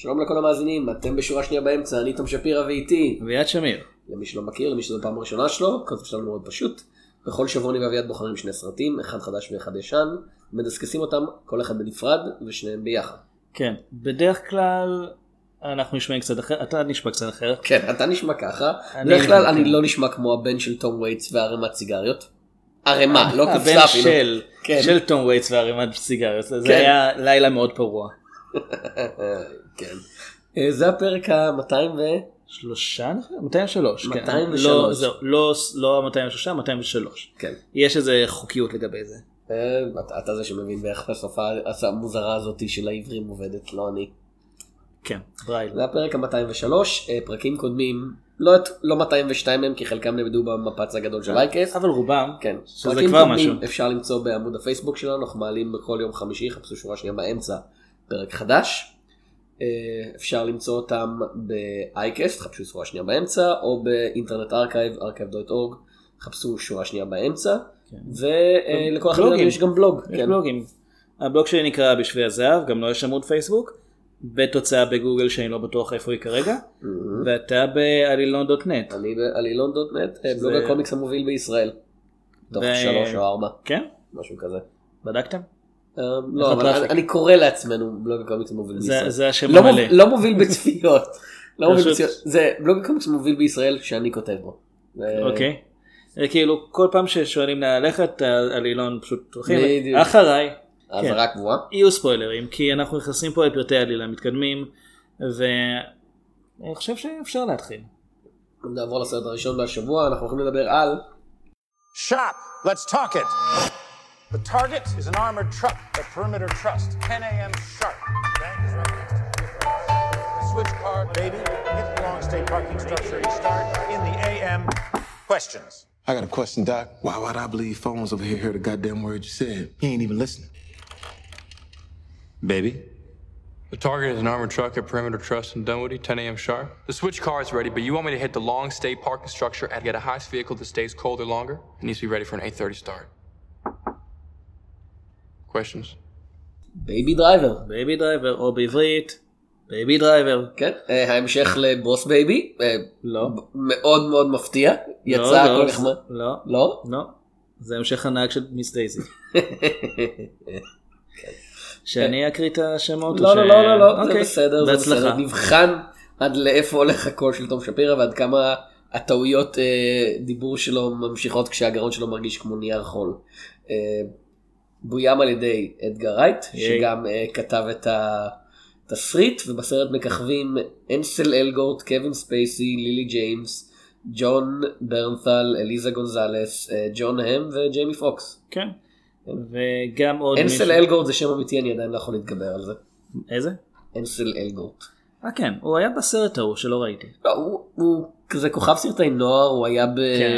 שלום לכל המאזינים, אתם בשורה שנייה באמצע, אני תום שפירא ואיתי אביעד שמיר. למי שלא מכיר, למי שזו פעם הראשונה שלו, הקונספט שלנו מאוד פשוט. בכל שבוע אני ואביעד בוחרים שני סרטים, אחד חדש ואחד ישן, מדסקסים אותם כל אחד בנפרד ושניהם ביחד. כן, בדרך כלל אנחנו נשמעים קצת אחר, אתה נשמע קצת אחר. כן, אתה נשמע ככה. בדרך כלל אני לא נשמע כמו הבן של תום וייטס והרמת סיגריות. הרמה, לא קופסה אפילו. הבן של תום וייטס והרמת סיגריות, זה היה לילה מאוד פרוע. כן. זה הפרק ה-203. 203. 203. לא 203, 203. כן. יש איזה חוקיות לגבי זה. אתה זה שמבין באיך השפה המוזרה הזאת של העברים עובדת, לא אני. כן, ברייל. זה הפרק ה-203, פרקים קודמים, לא 202 מהם, כי חלקם נמדו במפץ הגדול של אייקס. אבל רובם, כן. שזה כבר משהו. אפשר למצוא בעמוד הפייסבוק שלנו, אנחנו מעלים בכל יום חמישי, חפשו שורה שנייה באמצע, פרק חדש. אפשר למצוא אותם באייקסט, חפשו שורה שנייה באמצע, או באינטרנט ארכייב, archive.org, חפשו שורה שנייה באמצע. ולכל אחד יש גם בלוג. יש בלוגים. הבלוג שלי נקרא בשביל הזהב, גם לא יש עמוד פייסבוק. בתוצאה בגוגל שאני לא בטוח איפה היא כרגע, ואתה בעלילון.נט. אני בעלילון.נט, בלוג הקומיקס המוביל בישראל. תוך 3 או 4. כן? משהו כזה. בדקתם? לא, אבל אני קורא לעצמנו בלוג הקומיקס המוביל בישראל. זה השם המלא. לא מוביל בצפיות. זה בלוג הקומיקס המוביל בישראל שאני כותב בו. אוקיי. כאילו כל פעם ששואלים ללכת, העלילון פשוט הולכים אחריי. אז רק קבועה. יהיו ספוילרים, כי אנחנו נכנסים פה לפרטי עלילה מתקדמים, ואני חושב שאפשר להתחיל. נעבור לסרט הראשון בשבוע, אנחנו הולכים לדבר על... Shop, let's talk it. The target is an armored truck at Perimeter Trust, 10 a.m. sharp. Bank is right next to the switch card, baby, hit the long stay parking structure, start in the a.m. Questions. I got a question, Doc. Why'd I believe phones over here heard the goddamn word you said? He ain't even listening. Baby. The target is an armored truck at Perimeter Trust in Dunwoody, 10 a.m. sharp. The switch car is ready, but you want me to hit the long stay parking structure and get a heist vehicle that stays colder longer? It needs to be ready for an 8:30 start. Questions? בייבי דרייבר. בייבי דרייבר, או בעברית, בייבי דרייבר. כן, ההמשך לבוס בייבי. לא. מאוד מאוד מפתיע. יצא הכל נחמד. לא. לא? לא. זה המשך הנהג של מיס דייזי. שאני אקריא את השמות? לא, זה בסדר, זה בסדר. נבחן עד לאיפה הולך הקול של תום שפירא ועד כמה הטעויות דיבור שלו ממשיכות כשהגרון שלו מרגיש כמו נייר חול. בוים על ידי אדגר רייט, שגם כתב את התסריט, ובסרט מככבים אנסל אלגורט, קווין ספייסי, לילי ג'יימס, ג'ון ברנת'ל, אליזה גונזלס, ג'ון הם וג'יימי פוקס. כן. וגם עוד אנסל אלגורט זה שם אמיתי, אני עדיין לא יכול להתגבר על זה. איזה? אנסל אלגורט. כן, הוא היה בסרט ההוא שלא ראיתי. לא, הוא כזה כוכב סרטי נוער, הוא היה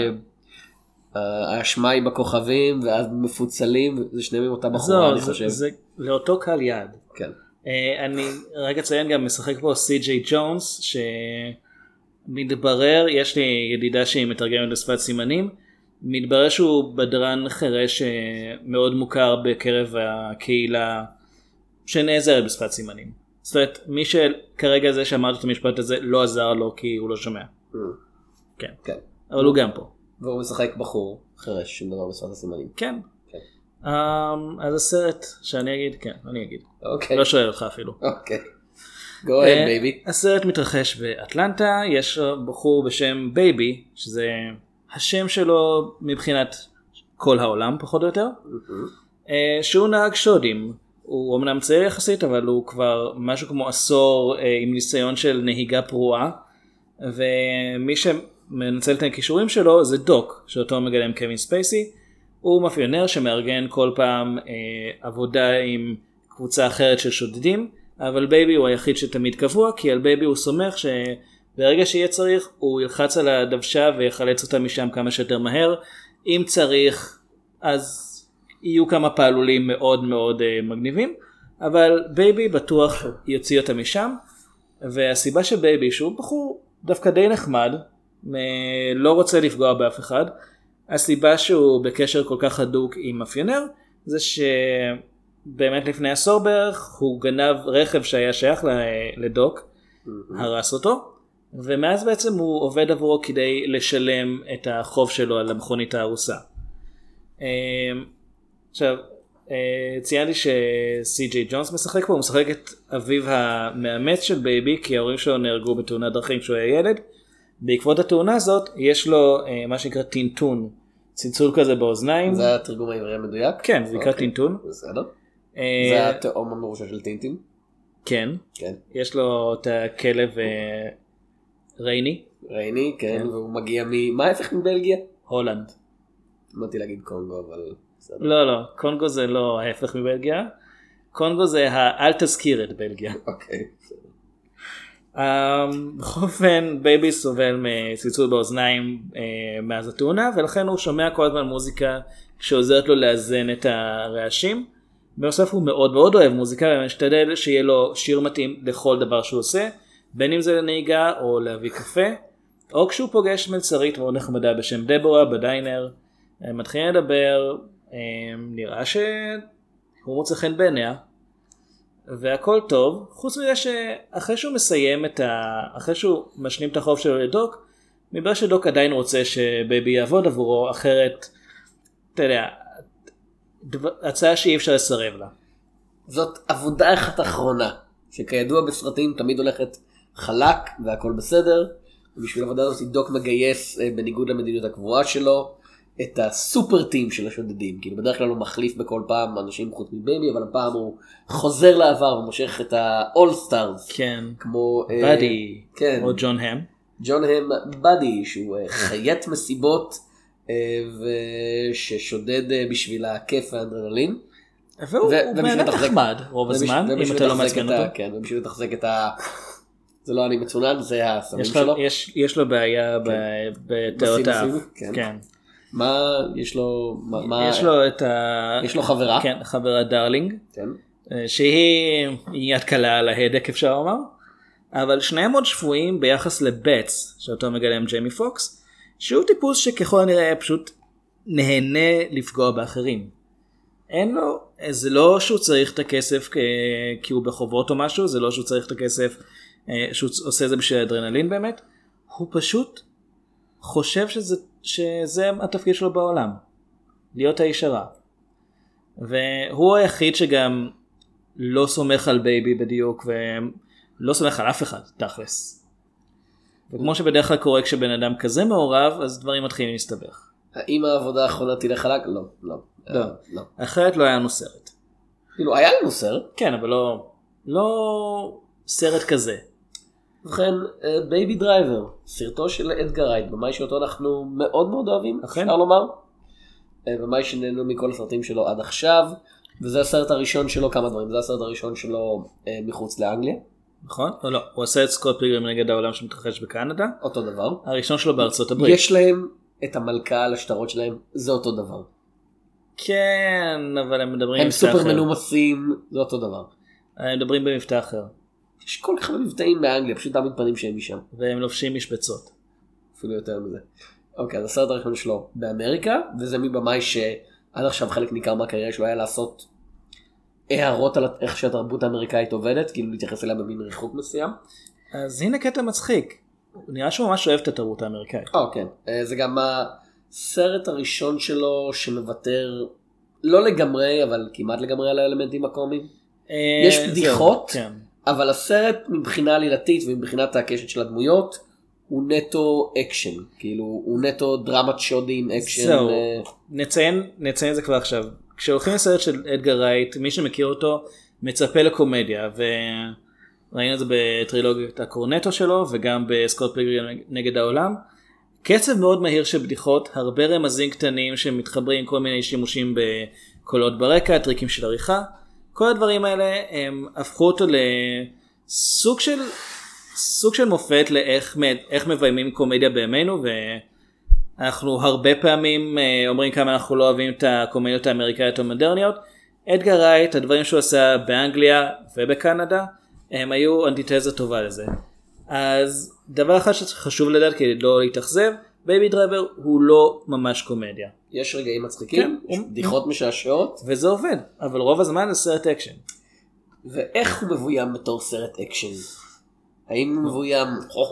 האשמאי בכוכבים, ואז מפוצלים, זה שניהם עם אותה בחורה, אני חושב. זה לאותו קהל יעד. כן. אני רגע ציין גם משחק פה סי.ג'יי ג'ונס, שמתברר, יש לי ידידה שהיא מתרגמת לשפת סימנים, מתברר שהוא בדרן חירש מאוד מוכר בקרב הקהילה שנעזרת בשפת סימנים. זאת אומרת, מי שכרגע זה שאמרת את המשפט הזה לא עזר לו כי הוא לא שומע. כן. כן. אבל הוא גם פה. והוא משחק בחור חירש שמדבר בשפת הסימנים. כן. אז הסרט שאני אגיד, כן, אני אגיד. אוקיי. לא שואל אותך אפילו. אוקיי. Go ahead, baby. הסרט מתרחש באטלנטה, יש בחור בשם בייבי, שזה השם שלו מבחינת כל העולם פחות או יותר, שהוא נהג שודים. הוא אמנם צעיר יחסית, אבל הוא כבר משהו כמו עשור עם ניסיון של נהיגה פרועה, ומי שמנצל את הכישורים שלו זה דוק, שאותו מגלם קווין ספייסי. הוא מאפיונר שמארגן כל פעם עבודה עם קבוצה אחרת של שודדים, אבל בייבי הוא היחיד שתמיד קבוע, כי על בייבי הוא סומך שברגע שיהיה צריך הוא ילחץ על הדוושה ויחלץ אותה משם כמה שיותר מהר. אם צריך אז יהיו כמה פעלולים מאוד מאוד מגניבים, אבל בייבי בטוח יוציא אותה משם. והסיבה שבייבי, שהוא בחור דווקא די נחמד, לא רוצה לפגוע באף אחד, הסיבה שהוא בקשר כל כך הדוק עם מאפיונר, זה באמת לפני עשור בערך, הוא גנב רכב שהיה שייך לדוק, הרס אותו, ומאז בעצם הוא עובד עבורו כדי לשלם את החוב שלו על המכונית ההרוסה. עכשיו, ציינתי שסי.ג'יי ג'ונס משחק פה, הוא משחק את אביו המאמץ של בייבי, כי ההורים שלו נהרגו בתאונת דרכים כשהוא היה ילד. בעקבות התאונה הזאת, יש לו מה שנקרא טינטון, צלצול כזה באוזניים. זה התרגום העברי המדויק? כן, זה נקרא טינטון. בסדר. זה התאום המרושע של טינטין? כן. יש לו את הכלב רייני. רייני, כן, והוא מגיע מה ההפך מבלגיה? הולנד. אמרתי להגיד קונגו, אבל... לא, קונגו זה לא ההפך מבלגיה. קונגו זה אל תזכיר את בלגיה. אוקיי. בכל אופן, בייבי סובל מצלצול באוזניים מאז התאונה, ולכן הוא שומע כל הזמן מוזיקה שעוזרת לו לאזן את הרעשים. בנוסף הוא מאוד מאוד אוהב מוזיקה, ומשתדל שיהיה לו שיר מתאים לכל דבר שהוא עושה, בין אם זה לנהיגה או להביא קפה, או כשהוא פוגש מלצרית מאוד נחמדה בשם דבורה בדיינר, מתחילים לדבר, נראה שהוא מוצא חן בעיניה, והכל טוב, חוץ מזה שאחרי שהוא מסיים אחרי שהוא משלים את החוב שלו לדוק, מבא שדוק עדיין רוצה שבייבי יעבוד עבורו, אחרת, אתה יודע, הצעה שאי אפשר לסרב לה. זאת עבודה אחת אחרונה, שכידוע בסרטים תמיד הולכת חלק והכל בסדר, ובשביל העבודה הזאת דוק מגייס בניגוד למדיניות הקבועה שלו, את הסופר טים של השודדים, כאילו בדרך כלל הוא מחליף בכל פעם אנשים חוץ מבייבי, אבל הפעם הוא חוזר לעבר ומושך את ה-all stars. כן, כמו בדי, כן. או ג'ון הם. ג'ון הם בדי, שהוא חיית מסיבות, וששודד בשביל הכיף והאדרנלין. והוא באמת נחמד רוב הזמן, אם אתה לא מעצבן אותו. כן, ובשביל לתחזק את ה... זה לא אני מצונן, זה הסמים שלו. יש לו בעיה בתיאות האף. כן. מה יש לו? יש לו את יש לו חברה? כן, חברה דארלינג. כן. שהיא יד קלה על ההדק אפשר לומר. אבל שניהם עוד שבויים ביחס לבטס, שאותו מגלם ג'יימי פוקס, שהוא טיפוס שככל הנראה פשוט נהנה לפגוע באחרים. אין לו, זה לא שהוא צריך את הכסף כי הוא בחובות או משהו, זה לא שהוא צריך את הכסף שהוא עושה זה בשביל אדרנלין באמת, הוא פשוט חושב שזה התפקיד שלו בעולם, להיות האיש הרע. והוא היחיד שגם לא סומך על בייבי בדיוק, ולא סומך על אף אחד, תכלס. וכמו שבדרך כלל קורה כשבן אדם כזה מעורב, אז דברים מתחילים להסתבך. האם העבודה האחרונה תלך חלק? לא. אחרת לא היה לנו סרט. כאילו, היה לנו סרט. כן, אבל לא סרט כזה. ובכן, בייבי דרייבר, סרטו של אדגר רייט, במאי שאותו אנחנו מאוד מאוד אוהבים, אפשר לומר. במאי שנהנו מכל הסרטים שלו עד עכשיו, וזה הסרט הראשון שלו, כמה דברים, זה הסרט הראשון שלו מחוץ לאנגליה. נכון? או לא, הוא עשה את סקוט פיגרם נגד העולם שמתרחש בקנדה. אותו דבר. הראשון שלו בארצות הברית. יש להם את המלכה על השטרות שלהם, זה אותו דבר. כן, אבל הם מדברים הם סופר מנומסים, זה אותו דבר. הם מדברים במבטא אחר. יש כל כך הרבה מבטאים באנגליה, פשוט תמיד פנים שהם משם. והם לובשים משבצות. אפילו יותר מזה. אוקיי, אז הסרט הראשון שלו באמריקה, וזה מבמאי שעד עכשיו חלק ניכר מהקריירה שלו היה לעשות הערות על איך שהתרבות האמריקאית עובדת, כאילו להתייחס אליה במין ריחוק מסוים. אז הנה קטע מצחיק. נראה שהוא ממש אוהב את התרבות האמריקאית. כן. זה גם הסרט הראשון שלו שמוותר, לא לגמרי, אבל כמעט לגמרי על האלמנטים הקומיים. יש בדיחות, אבל הסרט מבחינה עלילתית ומבחינת הקשת של הדמויות, הוא נטו אקשן. כאילו, הוא נטו דרמת שודים, אקשן. זהו, נציין זה כבר עכשיו. כשהולכים לסרט של אדגר רייט, מי שמכיר אותו מצפה לקומדיה, וראינו את זה בטרילוגיית הקורנטו שלו, וגם בסקוט פיגרם נגד העולם. קצב מאוד מהיר של בדיחות, הרבה רמזים קטנים שמתחברים עם כל מיני שימושים בקולות ברקע, טריקים של עריכה. כל הדברים האלה הם הפכו אותו לסוג של מופת לאיך מביימים קומדיה בימינו, ואנחנו הרבה פעמים אומרים כמה אנחנו לא אוהבים את הקומדיות האמריקאיות המודרניות. אדגר רייט, הדברים שהוא עשה באנגליה ובקנדה, הם היו אנטיתזה טובה לזה. אז דבר אחד שחשוב לדעת כדי לא להתאכזב, בייבי דרייבר הוא לא ממש קומדיה. יש רגעים מצחיקים, יש בדיחות משעשעות. וזה עובד, אבל רוב הזמן זה סרט אקשן. ואיך הוא מבוים בתור סרט אקשן? האם הוא מבוים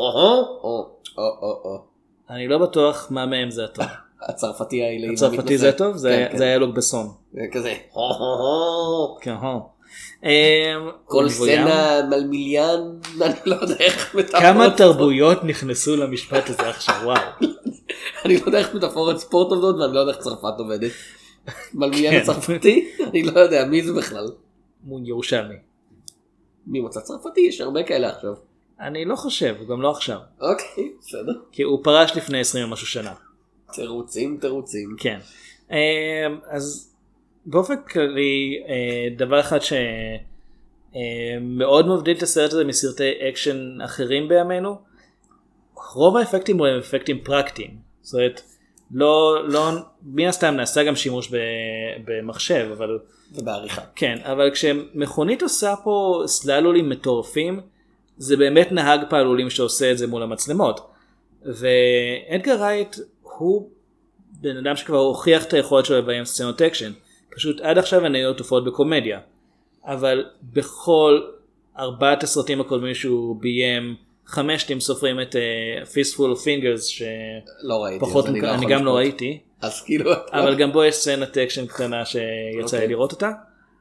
או? אני לא בטוח מה מהם זה הטוב. הצרפתי האלה. הצרפתי זה טוב? זה היה לוק בסון. כזה. כן, כל סצנה מלמיליאן, אני לא יודע איך מטאפורת. כמה תרבויות נכנסו למשפט הזה עכשיו, וואו. אני לא יודע איך מטאפורת ספורט עובדות, ואני לא יודע איך צרפת עובדת. מלמיליאן הצרפתי? אני לא יודע, מי זה בכלל? ירושלמי. מי מצא צרפתי? יש הרבה כאלה עכשיו. אני לא חושב, גם לא עכשיו. אוקיי, בסדר. כי הוא פרש לפני 20 ומשהו שנה. תירוצים. כן. אז באופן כללי, דבר אחד שמאוד מבדיל את הסרט הזה מסרטי אקשן אחרים בימינו, רוב האפקטים הם אפקטים פרקטיים. זאת אומרת, מן הסתם נעשה גם שימוש במחשב, אבל... ובעריכה. כן, אבל כשמכונית עושה פה סללולים מטורפים, זה באמת נהג פעלולים שעושה את זה מול המצלמות. ואדגר רייט הוא בן אדם שכבר הוכיח את היכולת שלו לביים סצנות אקשן. פשוט עד עכשיו הן היו תופעות בקומדיה. אבל בכל 4 הסרטים הקודמים שהוא ביים, 5 אם סופרים את Fistful of Fingers, לא ראיתי, אני גם לא ראיתי. אז כאילו... אבל גם בו יש סצנת אקשן קטנה שיצא לי לראות אותה.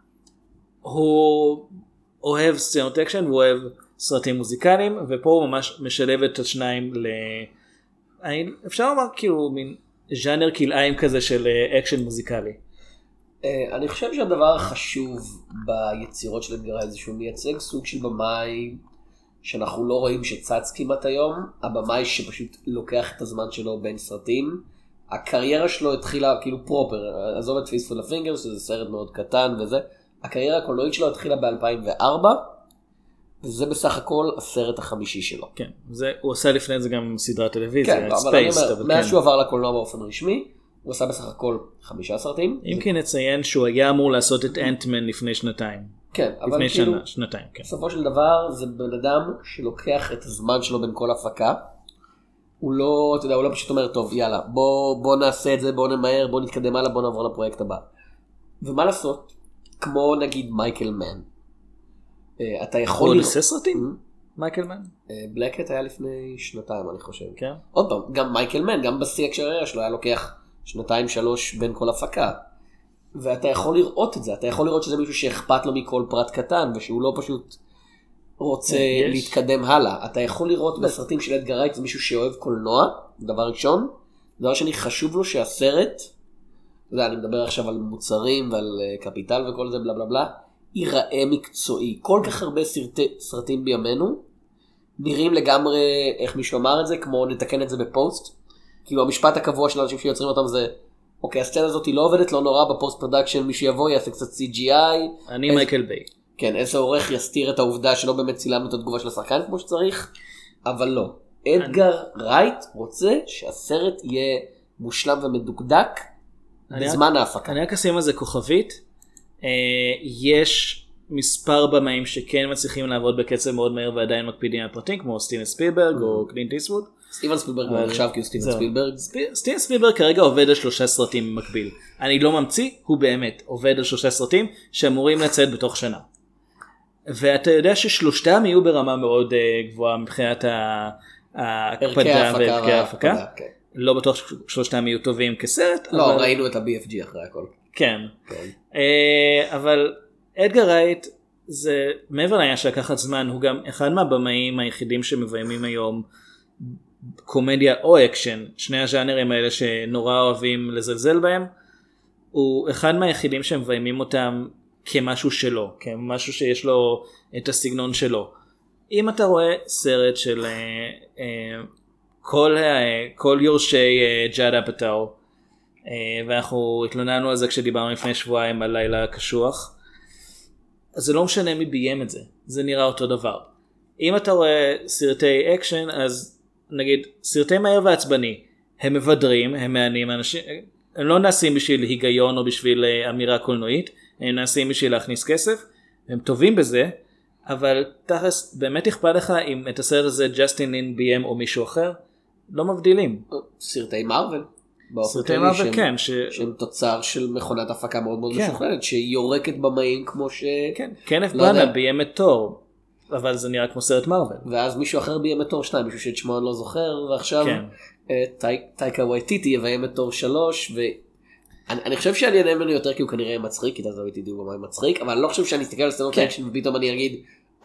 הוא אוהב סצנות אקשן והוא אוהב סרטים מוזיקליים, ופה הוא ממש משלב את השניים אפשר לומר כאילו מין ז'אנר כלאיים כזה של אקשן מוזיקלי. אני חושב שהדבר החשוב ביצירות של אדגר רייט זה שהוא מייצג סוג של במאי שאנחנו לא רואים שצץ כמעט היום, הבמאי שפשוט לוקח את הזמן שלו בין סרטים. הקריירה שלו התחילה כאילו פרופר, עזוב את Fistful of Fingers, שזה סרט מאוד קטן וזה, הקריירה הקולנועית שלו התחילה ב-2004, וזה בסך הכל הסרט החמישי שלו. כן, הוא עושה לפני זה גם סדרת טלוויזיה, כן, אבל אני אומר, מאז שהוא עבר לקולנוע באופן רשמי, הוא עשה בסך הכל 5 סרטים. אם כן נציין שהוא היה אמור לעשות את אנטמן לפני שנתיים. כן, אבל לפני כאילו, שנתיים, כן. בסופו של דבר זה בן אדם שלוקח את הזמן שלו בין כל הפקה, הוא לא, אתה יודע, הוא לא פשוט אומר, טוב, יאללה, בוא נעשה את זה, בוא נמהר, בוא נתקדם הלאה, בוא נעבור לפרויקט הבא. ומה לעשות? כמו נגיד מייקל מן. אתה יכול... הוא עושה סרטים? מייקל מן? בלקט היה לפני 2 אני חושב. כן. עוד פעם, גם מייקל מן, גם בשיא הקריירה שלו היה לוקח 2-3 בין כל הפקה. ואתה יכול לראות את זה, אתה יכול לראות שזה מישהו שאכפת לו מכל פרט קטן, ושהוא לא פשוט רוצה להתקדם הלאה. אתה יכול לראות בסרטים של אדגר רייט, זה מישהו שאוהב קולנוע, דבר ראשון. דבר שני, חשוב לו שהסרט, אתה יודע, אני מדבר עכשיו על מוצרים ועל קפיטל וכל זה, בלה בלה בלה, ייראה מקצועי. כל כך הרבה סרטים בימינו, נראים לגמרי, איך מישהו אמר את זה, כמו נתקן את זה בפוסט. כאילו המשפט הקבוע של אנשים שיוצרים אותם זה, אוקיי, הסצנה הזאת היא לא עובדת, לא נורא, בפוסט פרודקשן מישהו יבוא, יעשה קצת CGI. אני מייקל ביי. כן, איזה עורך יסתיר את העובדה שלא באמת צילמנו את התגובה של השחקן כמו שצריך, אבל לא. אדגר רייט רוצה שהסרט יהיה מושלם ומדוקדק בזמן ההפקה. אני רק אשים על זה כוכבית. יש מספר במאים שכן מצליחים לעבוד בקצב מאוד מהר ועדיין מקפידים על פרטים, כמו סטיבן ספילברג או קלינט איסטווד. סטיבן ספילברג הוא נחשב כאילו סטיבן ספילברג. סטיבן ספילברג כרגע עובד על 3 סרטים במקביל. אני לא ממציא, הוא באמת עובד על 3 סרטים שאמורים לצאת בתוך שנה. ואתה יודע ששלושתם יהיו ברמה מאוד גבוהה מבחינת ההקפדה וערכי ההפקה. לא בטוח ששלושתם יהיו טובים כסרט. לא, ראינו את ה-BFG אחרי הכל. כן. אבל אדגר רייט זה מעבר לעניין שלקחת זמן, הוא גם אחד מהבמאים היחידים שמביימים היום קומדיה או אקשן, שני הז'אנרים האלה שנורא אוהבים לזלזל בהם, הוא אחד מהיחידים שמביימים אותם כמשהו שלו, כמשהו שיש לו את הסגנון שלו. אם אתה רואה סרט של כל יורשי ג'אד אפאטאו, ואנחנו התלוננו על זה כשדיברנו לפני שבועיים על לילה הקשוח, אז זה לא משנה מי ביים את זה, זה נראה אותו דבר. אם אתה רואה סרטי אקשן, אז נגיד סרטי מהר ועצבני, הם מבדרים, הם מעניינים, הם לא נעשים בשביל היגיון או בשביל אמירה קולנועית, הם נעשים בשביל להכניס כסף, הם טובים בזה, אבל תכלס באמת אכפת לך אם את הסרט הזה ג'סטין לין ביים או מישהו אחר, לא מבדילים. סרטי מארוול. סרטי מארוול כן. שהם תוצר של מכונת הפקה מאוד מאוד משוכללת, שהיא יורקת במאים כמו ש... כן, קנף ברנד ביים את תור, אבל זה נראה כמו סרט מארוול. ואז מישהו אחר ביים את תור 2, מישהו שאת שמו אני לא זוכר, ועכשיו טייקה וייטיטי יביים את תור 3, אני חושב שאני אענה ממנו יותר כי הוא כנראה מצחיק, כי אתה זו תדעו במה מצחיק, אבל אני לא חושב שאני אסתכל על סצנות אקשן ופתאום אני אגיד,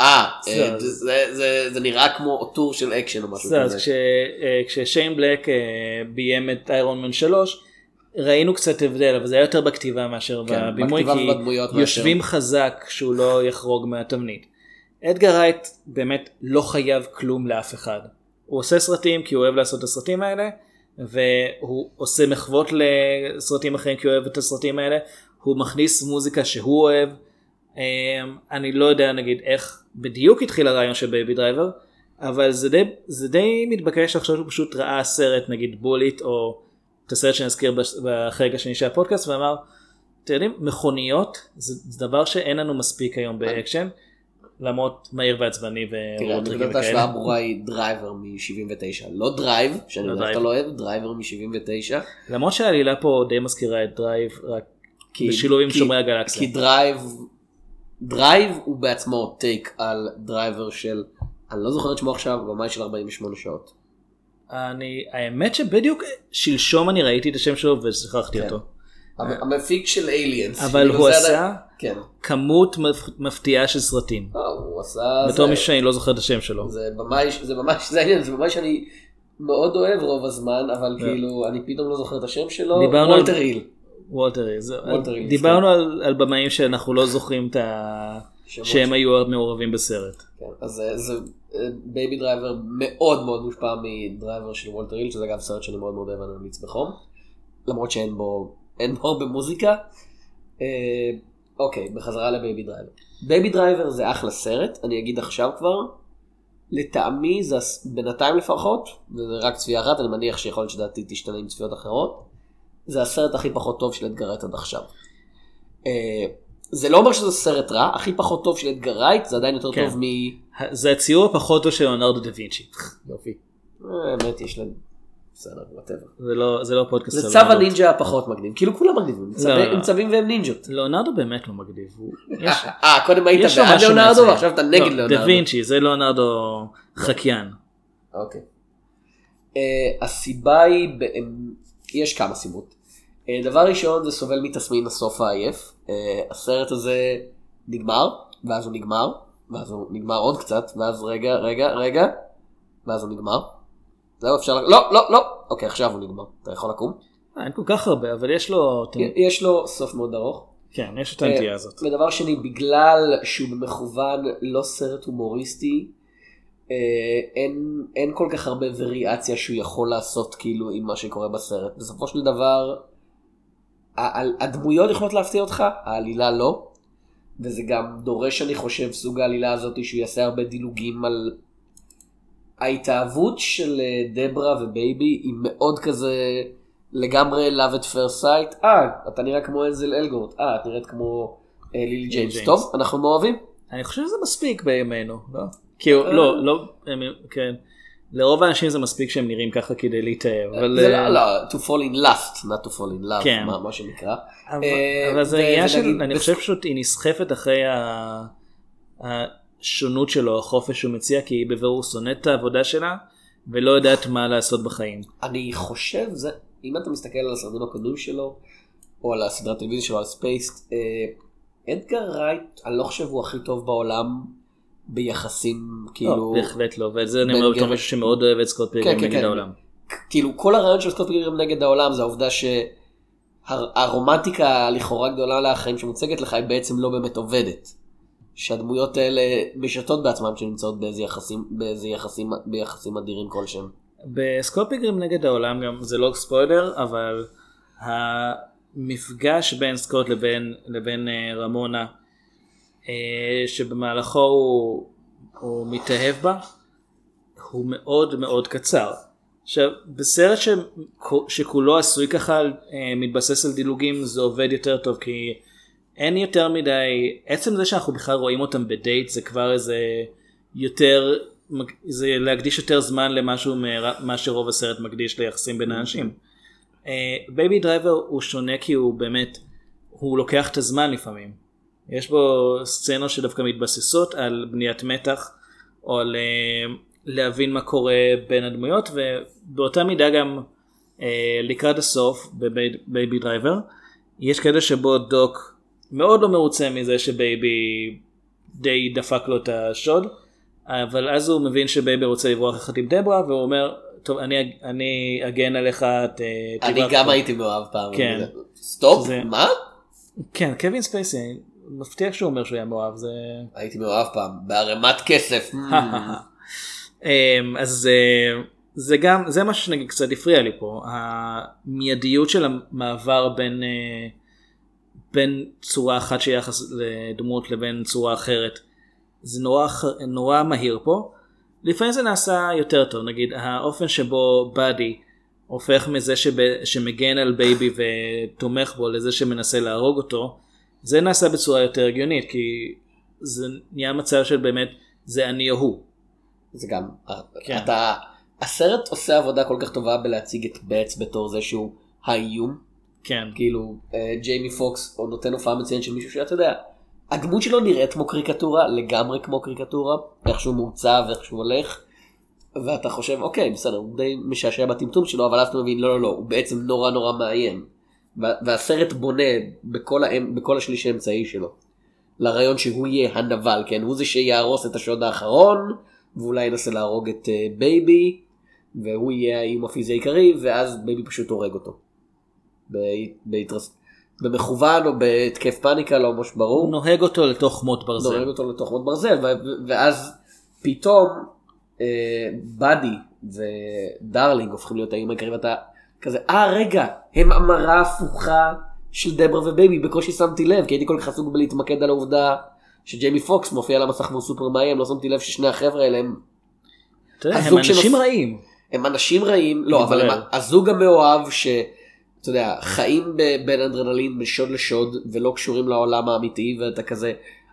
זה נראה כמו אוטור של אקשן או משהו כזה. אז כששיין בלק ביים את איירון מן 3, ראינו קצת הבדל, אבל זה היה יותר בכתיבה מאשר בבימוי, כי יושבים חזק שהוא לא יחרוג מהתבנית. אדגר רייט באמת לא חייב כלום לאף אחד. הוא עושה סרטים כי הוא אוהב לעשות את הסרטים האלה, והוא עושה מחוות לסרטים אחרים כי הוא אוהב את הסרטים האלה, הוא מכניס מוזיקה שהוא אוהב. אני לא יודע נגיד איך בדיוק התחיל הרעיון של בייבי דרייבר, אבל זה די מתבקש עכשיו שהוא פשוט ראה סרט נגיד בוליט או את הסרט שנזכיר בחלק השני של הפודקאסט ואמר, אתם יודעים, מכוניות זה דבר שאין לנו מספיק היום באקשן, למרות מהיר ועצבני תראה, נקודת ההשוואה הברורה היא דרייבר מ-79, לא דרייב, שאני יודע שאתה לא אוהב, דרייבר מ-79. למרות שהעלילה פה די מזכירה את דרייב, רק בשילוב עם שומרי הגלקסיה. כי דרייב הוא בעצמו טייק על דרייבר של, אני לא זוכר את שמו עכשיו, במאי של 48 שעות. האמת שבדיוק שלשום אני ראיתי את השם שלו ושכחתי אותו. המפיק של אליאנס. אבל הוא עשה כמות מפתיעה של סרטים. הוא עשה... בתור מישהו שאני לא זוכר את השם שלו. זה ממש שאני מאוד אוהב רוב הזמן, אבל כאילו אני פתאום לא זוכר את השם שלו. וולטר היל. וולטר היל. דיברנו על במאים שאנחנו לא זוכרים שהם היו מעורבים בסרט. אז זה בייבי דרייבר מאוד מאוד מושפע מדרייבר של וולטר היל, שזה אגב סרט שאני מאוד מאוד אוהב, אני ממליץ בחום. למרות שאין בו הרבה מוזיקה. אוקיי, בחזרה לבייבי דרייבר. בייבי דרייבר זה אחלה סרט, אני אגיד עכשיו כבר, לטעמי זה בינתיים לפחות, וזה רק צפייה אחת, אני מניח שיכול להיות שדעתי תשתנה עם צפיות אחרות, זה הסרט הכי פחות טוב של אדגר רייט עד עכשיו. זה לא אומר שזה סרט רע, הכי פחות טוב של אדגר רייט, זה עדיין יותר טוב מ... זה הציור הפחות טוב של ליאונרדו דה וינצ'י. יופי. האמת, יש להם... בסדר, whatever. זה לא פודקאסט. זה צו הנינג'ה הפחות מקדים, כאילו כולם מקדימים, הם צווים והם נינג'ות. ליאונרדו באמת לא מקדיב. קודם היית בעד ליאונרדו ועכשיו אתה נגד ליאונרדו. דה וינצ'י, זה ליאונרדו חקיין. אוקיי. הסיבה היא, יש כמה סיבות. דבר ראשון זה סובל מתסמין הסוף העייף. הסרט הזה נגמר, ואז הוא נגמר, ואז הוא נגמר עוד קצת, ואז רגע, ואז הוא נגמר. זהו, אפשר... לא. אוקיי, עכשיו הוא נגמר. אתה יכול לקום? אין כל כך הרבה, אבל יש לו... יש לו סוף מאוד ארוך. כן, יש את הנטייה הזאת. ודבר שני, בגלל שהוא במכוון לא סרט הומוריסטי, אין כל כך הרבה וריאציה שהוא יכול לעשות כאילו עם מה שקורה בסרט. בסופו של דבר, הדמויות יכולות להפתיע אותך, העלילה לא. וזה גם דורש, אני חושב, סוג העלילה הזאת שהוא יעשה הרבה דילוגים על... ההתאהבות של דברה ובייבי היא מאוד כזה לגמרי love at first sight. אתה נראה כמו אנזל אלגורט. את נראית כמו לילי ג'יימס. טוב, אנחנו מאוהבים. אני חושב שזה מספיק בימינו, לא? כי לא, כן. לרוב האנשים זה מספיק שהם נראים ככה כדי להתאהב. זה לא, to fall in lust, not to fall in love, מה שנקרא. אבל זה עניין של, אני חושב פשוט היא נסחפת אחרי שונות שלו, החופש שהוא מציע, כי היא בבירור שונאת את העבודה שלה, ולא יודעת מה לעשות בחיים. אני חושב, אם אתה מסתכל על הסרטים הקודמים שלו, או על הסדרת טלוויזיה שלו, על ספייס, אדגר רייט, אני לא חושב הוא הכי טוב בעולם, ביחסים, כאילו... לא, בהחלט לא, וזה אני אומר בתור משהו שמאוד אוהב את סקוט פיליגרם נגד העולם. כאילו, כל הרעיון של סקוט פיליגרם נגד העולם, זה העובדה שהרומנטיקה לכאורה גדולה לחיים שמוצגת לך, היא בעצם לא באמת עובדת. שהדמויות האלה משתות בעצמם שנמצאות ביחסים אדירים כלשהם. בסקוט פיליגרם נגד העולם גם זה לא ספוילר, אבל המפגש בין סקוט לבין רמונה, שבמהלכו הוא מתאהב בה, הוא מאוד מאוד קצר. עכשיו, בסרט שכולו עשוי ככה מתבסס על דילוגים, זה עובד יותר טוב, כי אין יותר מדי, עצם זה שאנחנו בכלל רואים אותם בדייט, זה כבר איזה יותר זה להקדיש יותר זמן למשהו מה שרוב הסרט מקדיש ליחסים בין האנשים. בייבי דרייבר הוא שונה כי הוא באמת, הוא לוקח את הזמן לפעמים. יש בו סצנות שדווקא מתבססות על בניית מתח, או על להבין מה קורה בין הדמויות, ובאותה מידה גם לקראת הסוף בבייבי דרייבר, יש כאלה שבו דוק מאוד לא מרוצה מזה שבייבי די דפק לו את השוד, אבל אז הוא מבין שבייבי רוצה לברוח יחד עם דברה, והוא אומר, טוב, אני אגן עליך. אני גם הייתי מאוהב פעם. כן. סטופ? מה? כן, קווין ספייסי, מבטיח שהוא אומר שהוא היה מאוהב. הייתי מאוהב פעם, בערימת כסף. אז זה גם, זה משהו שנגיד קצת הפריע לי פה, המיידיות של המעבר בין צורה אחת שיחס לדמות לבין צורה אחרת, זה נורא מהיר פה. לפעמים זה נעשה יותר טוב, נגיד האופן שבו באדי הופך מזה שמגן על בייבי ותומך בו לזה שמנסה להרוג אותו, זה נעשה בצורה יותר הגיונית, כי זה נהיה מצב של באמת זה אני או הוא. זה גם, הסרט עושה עבודה כל כך טובה בלהציג את בץ בתור זה שהוא האיום. כן. כאילו ג'יימי פוקס או נותן הופעה מצוין של מישהו שאתה יודע, הדמות שלו נראית כמו קריקטורה, לגמרי כמו קריקטורה, איך שהוא מוצא ואיך שהוא הולך, ואתה חושב אוקיי בסדר, הוא די משעשע בטמטום שלו, אבל אז אתה מבין לא, הוא בעצם נורא נורא מאיים, והסרט בונה בכל השליש האמצעי שלו לרעיון שהוא יהיה הנבל, כן, הוא זה שיהרוס את השוד האחרון, ואולי ינסה להרוג את בייבי, והוא יהיה האיום הפיזי העיקרי, ואז בייבי פשוט הורג אותו במכוון או בהתקף פאניקה, לא ממש ברור. הוא נוהג אותו לתוך מות ברזל. ואז פתאום באדי ודרלינג הופכים להיות האיום העיקרי, ואתה כזה, רגע, הם המראה הפוכה של דברה ובייבי, בקושי שמתי לב, כי הייתי כל כך עסוק בלהתמקד על העובדה שג'יימי פוקס מופיע על המסך והוא סופר מאיים, לא שמתי לב ששני החבר'ה האלה הם אנשים רעים. הם אנשים רעים, לא, אבל הם הזוג המאוהב אתה יודע, חיים בין אדרנלין משוד לשוד ולא קשורים לעולם האמיתי, ואתה כזה,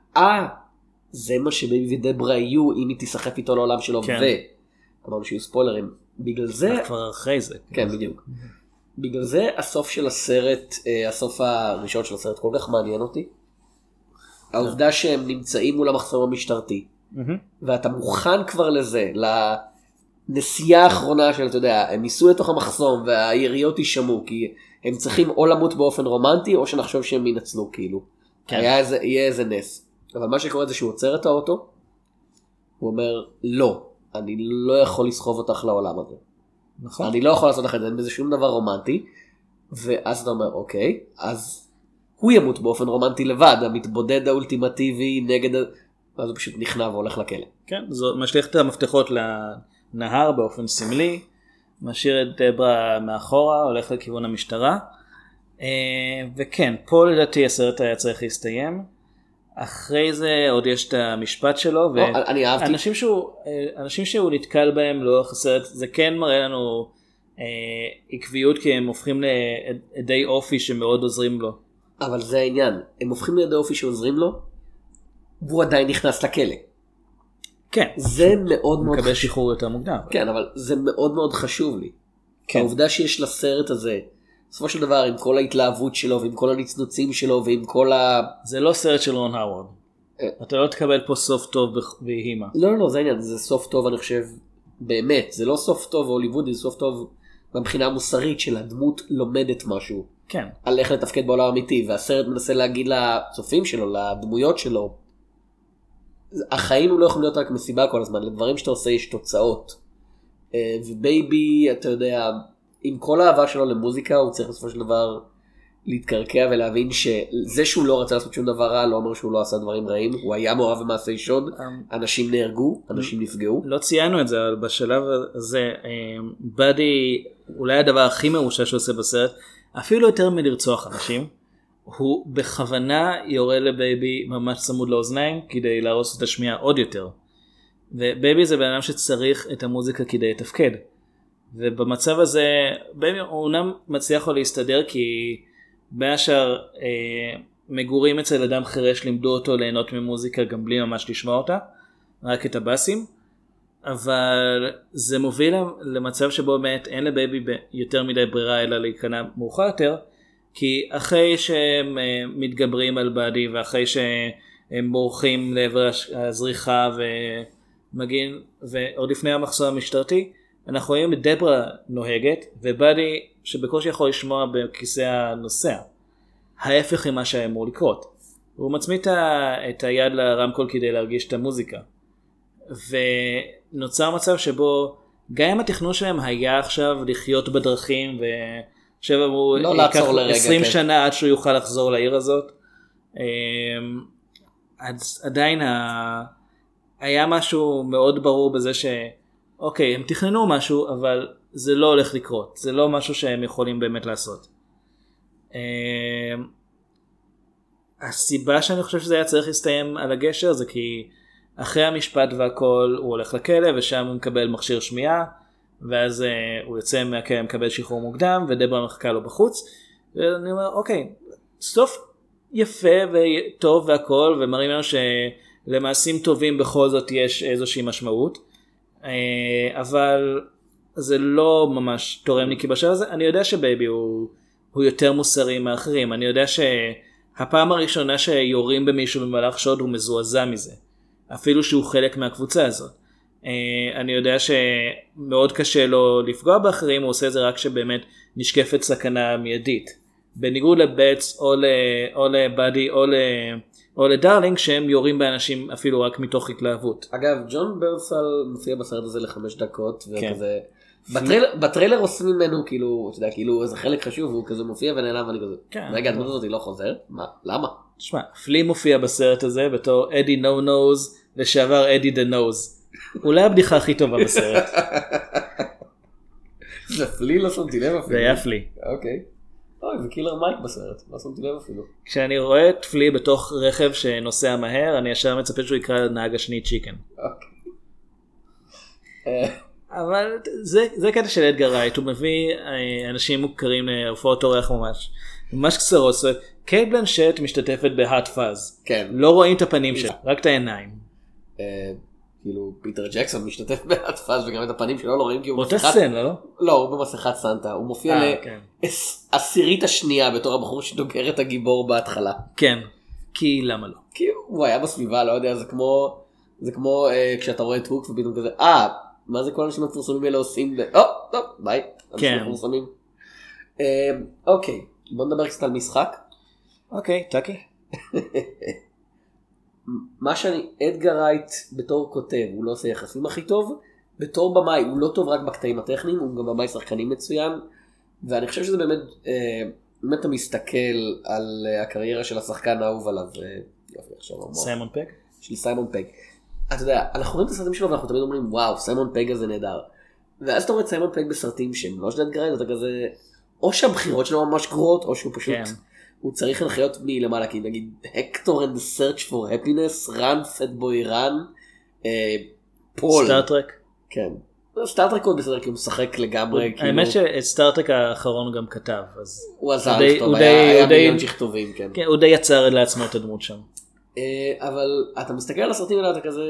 זה מה שבייבי ודברה יהיו אם היא תסחף איתו לעולם שלו, אמרנו שיהיו ספוילרים, בגלל זה, כבר אחרי זה. כן, בדיוק. בגלל זה הסוף של הסרט, הסוף הראשון של הסרט כל כך מעניין אותי, העובדה שהם נמצאים מול המחסום המשטרתי, ואתה מוכן כבר לזה, נסיעה האחרונה של, אתה יודע, הם ניסו לתוך המחסום והיריות יישמעו, כי הם צריכים או למות באופן רומנטי, או שנחשוב שהם ינצלו, כאילו. כן. יהיה איזה נס. אבל מה שקורה זה שהוא עוצר את האוטו, הוא אומר, לא, אני לא יכול לסחוב אותך לעולם הזה. נכון. אני לא יכול לעשות לך את זה, אין בזה שום דבר רומנטי, ואז אתה אומר, אוקיי, אז הוא ימות באופן רומנטי לבד, המתבודד האולטימטיבי נגד, אז הוא פשוט נכנע והולך לכלא. כן, זה משליך את המפתחות נהר באופן סמלי, משאיר את דברה מאחורה, הולך לכיוון המשטרה, וכן, פה לדעתי הסרט היה צריך להסתיים, אחרי זה עוד יש את המשפט שלו, ואנשים שהוא נתקל בהם לאורך הסרט, זה כן מראה לנו עקביות, כי הם הופכים לעדי אופי שמאוד עוזרים לו. אבל זה העניין, הם הופכים לעדי אופי שעוזרים לו, והוא עדיין נכנס לכלא. כן. זה מאוד מאוד מקבל שחרור יותר מוקדם. כן, אבל זה מאוד מאוד חשוב לי. כן. העובדה שיש לסרט הזה, בסופו של דבר, עם כל ההתלהבות שלו, ועם כל הנצנוצים שלו, ועם כל זה לא סרט של רון האוורד. אתה לא תקבל פה סוף טוב והימה. לא, זה העניין, זה סוף טוב, אני חושב, באמת. זה לא סוף טוב הוליוודי, זה סוף טוב מבחינה מוסרית של הדמות לומדת משהו. כן. על איך לתפקד בעולם האמיתי, והסרט מנסה להגיד לצופים שלו, לדמויות שלו, החיים הוא לא יכולים להיות רק מסיבה כל הזמן, לדברים שאתה עושה יש תוצאות. ובייבי, אתה יודע, עם כל האהבה שלו למוזיקה, הוא צריך בסופו של דבר להתקרקע ולהבין שזה שהוא לא רצה לעשות שום דבר רע, לא אומר שהוא לא עשה דברים רעים, הוא היה מאוהב במעשי שוד, אנשים נהרגו, אנשים נפגעו. לא ציינו את זה, אבל בשלב הזה, באדי, אולי הדבר הכי מרושע שהוא עושה בסרט, אפילו יותר מלרצוח אנשים, הוא בכוונה יורה לבייבי ממש צמוד לאוזניים כדי להרוס את השמיעה עוד יותר. ובייבי זה בן אדם שצריך את המוזיקה כדי לתפקד. ובמצב הזה בייבי הוא אומנם מצליח לו להסתדר, כי בהשאר מגורים אצל אדם חרש לימדו אותו ליהנות ממוזיקה גם בלי ממש לשמוע אותה, רק את הבאסים. אבל זה מוביל למצב שבו באמת אין לבייבי יותר מדי ברירה אלא להיכנע מאוחר יותר, כי אחרי שהם מתגברים על באדי ואחרי שהם בורחים לעבר הזריחה ומגיעים, ועוד לפני המחסום המשטרתי, אנחנו רואים את דברה נוהגת ובאדי שבקושי יכול לשמוע בכיסא הנוסע. ההפך ממה שאמור לקרות. הוא מצמיד את היד לרמקול כדי להרגיש את המוזיקה. ונוצר מצב שבו גם אם התכנון שלהם היה עכשיו לחיות בדרכים ועכשיו אמרו לא ייקח לעצור לרגע, 20 כן. שנה עד שהוא יוכל לחזור לעיר הזאת. אז עדיין היה משהו מאוד ברור בזה שאוקיי, הם תכננו משהו אבל זה לא הולך לקרות, זה לא משהו שהם יכולים באמת לעשות. הסיבה שאני חושב שזה היה צריך להסתיים על הגשר זה כי אחרי המשפט והכל הוא הולך לכלא ושם הוא מקבל מכשיר שמיעה ואז הוא יוצא מהכלא, מקבל שחרור מוקדם ודברה מחכה לו בחוץ ואני אומר אוקיי, סוף יפה וטוב והכל ומראים לנו שלמעשים טובים בכל זאת יש איזושהי משמעות, אבל זה לא ממש תורם לי כי בשלב הזה אני יודע שבייבי הוא יותר מוסרי מאחרים, אני יודע שהפעם הראשונה שיורים במישהו במהלך שוד הוא מזועזע מזה אפילו שהוא חלק מהקבוצה הזאת. אני יודע שמאוד קשה לו לפגוע באחרים, הוא עושה את זה רק שבאמת נשקפת סכנה מיידית. בניגוד לבטס או לבאדי או לדרלינג שהם יורים באנשים אפילו רק מתוך התלהבות. אגב, ג'ון ברסל מופיע בסרט הזה ל5 דקות, וכזה... בטריילר עושים ממנו כאילו, אתה יודע, כאילו איזה חלק חשוב, והוא כזה מופיע ונעלם ואני כזה, רגע, הדמות הזאת היא לא חוזר? מה? למה? תשמע, פלי מופיע בסרט הזה בתור אדי נו נוז לשעבר אדי דה נוז. אולי הבדיחה הכי טובה בסרט. זה פלי? לא שמתי לב אפילו. זה היה פלי. אוקיי. אוי, זה קילר מייק בסרט, לא שמתי לב אפילו. כשאני רואה את פלי בתוך רכב שנוסע מהר, אני ישר מצפה שהוא יקרא לנהג השני צ'יקן. אבל זה קטע של אדגר רייט, הוא מביא אנשים מוכרים להופעות אורח ממש קצרות. קייט בלנשט משתתפת בהאט פאז. כן. לא רואים את הפנים שלה, רק את העיניים. כאילו פיטר ג'קסון משתתף בהאט פאז וגם את הפנים שלו לא רואים כי הוא באותה סצנה, לא? לא, הוא במסכת סנטה, הוא מופיע לעשירית השנייה בתור הבחור שדוקר את הגיבור בהתחלה. כן, כי למה לא? כי הוא היה בסביבה, לא יודע, זה כמו כשאתה רואה את הוק ופתאום כזה, מה זה כל האנשים המפורסמים האלה עושים? טוב, ביי, אנשים המפורסמים. אוקיי, בוא נדבר קצת על משחק. אוקיי, טאקי. מה שאני, אדגר רייט בתור כותב, הוא לא עושה יחסים הכי טוב, בתור במאי, הוא לא טוב רק בקטעים הטכניים, הוא גם במאי שחקנים מצוין, ואני חושב שזה באמת אתה מסתכל על הקריירה של השחקן האהוב עליו, סיימון פג? של סיימון פג. אתה יודע, אנחנו רואים את הסרטים שלו ואנחנו תמיד אומרים, וואו, סיימון פג הזה נהדר. ואז אתה רואה את סיימון פג בסרטים שהם לא של אדגר רייט, אתה כזה, או שהבחירות שלו ממש גרועות, או שהוא פשוט... הוא צריך הנחיות מלמעלה, כי נגיד, Hector and the Search for Happiness, Run, Fat Boy Run, פול. סטארטרק? כן. סטארטרק עוד בסדר, כי הוא משחק לגמרי. האמת שסטארטרק האחרון הוא גם כתב, אז... הוא עזר לכתוב, היה מיליון שכתובים, כן. כן, הוא די יצר לעצמו את הדמות שם. אבל אתה מסתכל על הסרטים האלה, אתה כזה...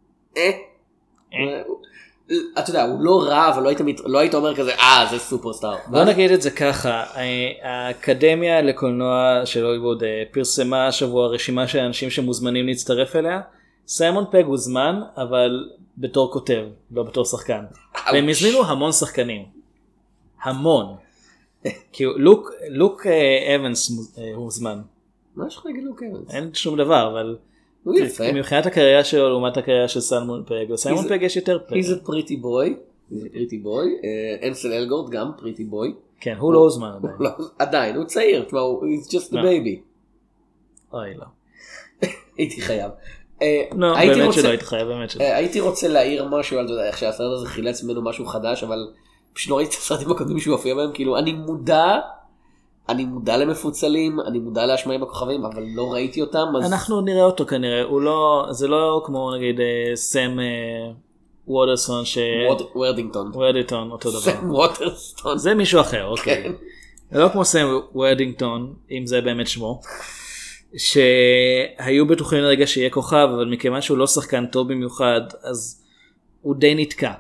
אתה יודע, הוא לא רע, אבל לא היית אומר כזה, זה סופרסטאר. בוא נגיד את זה ככה, האקדמיה לקולנוע של הוליווד פרסמה השבוע רשימה של אנשים שמוזמנים להצטרף אליה. סיימון פג הוא זמן, אבל בתור כותב, לא בתור שחקן. והם הזמינו המון שחקנים. המון. כי לוק אבנס הוא זמן. מה יש לך להגיד לוק אבנס? אין שום דבר, אבל... מבחינת הקריירה שלו לעומת הקריירה של סיימון פג, וסיימון פג יש יותר פג. He's a pretty boy, אנסל אלגורד גם pretty boy. כן, הוא לא הוזמן עדיין. עדיין, הוא צעיר, he's just a baby. אוי לא. הייתי חייב. לא, באמת שלא הייתי חייב, באמת שלא. הייתי רוצה להעיר משהו על איך שהסרט הזה חילץ ממנו משהו חדש, אבל פשוט לא ראיתי את הסרטים הקודמים שהוא הופיע בהם, כאילו אני מודע למפוצלים, אני מודע להשמעים בכוכבים, אבל לא ראיתי אותם. אנחנו נראה אותו כנראה, זה לא כמו נגיד סם ווטרסטון, וורדינגטון, אותו דבר. סם ווטרסטון. זה מישהו אחר, אוקיי. זה לא כמו סם וורדינגטון, אם זה באמת שמו, שהיו בטוחים לרגע שיהיה כוכב, אבל מכיוון שהוא לא שחקן טוב במיוחד, אז הוא די נתקע.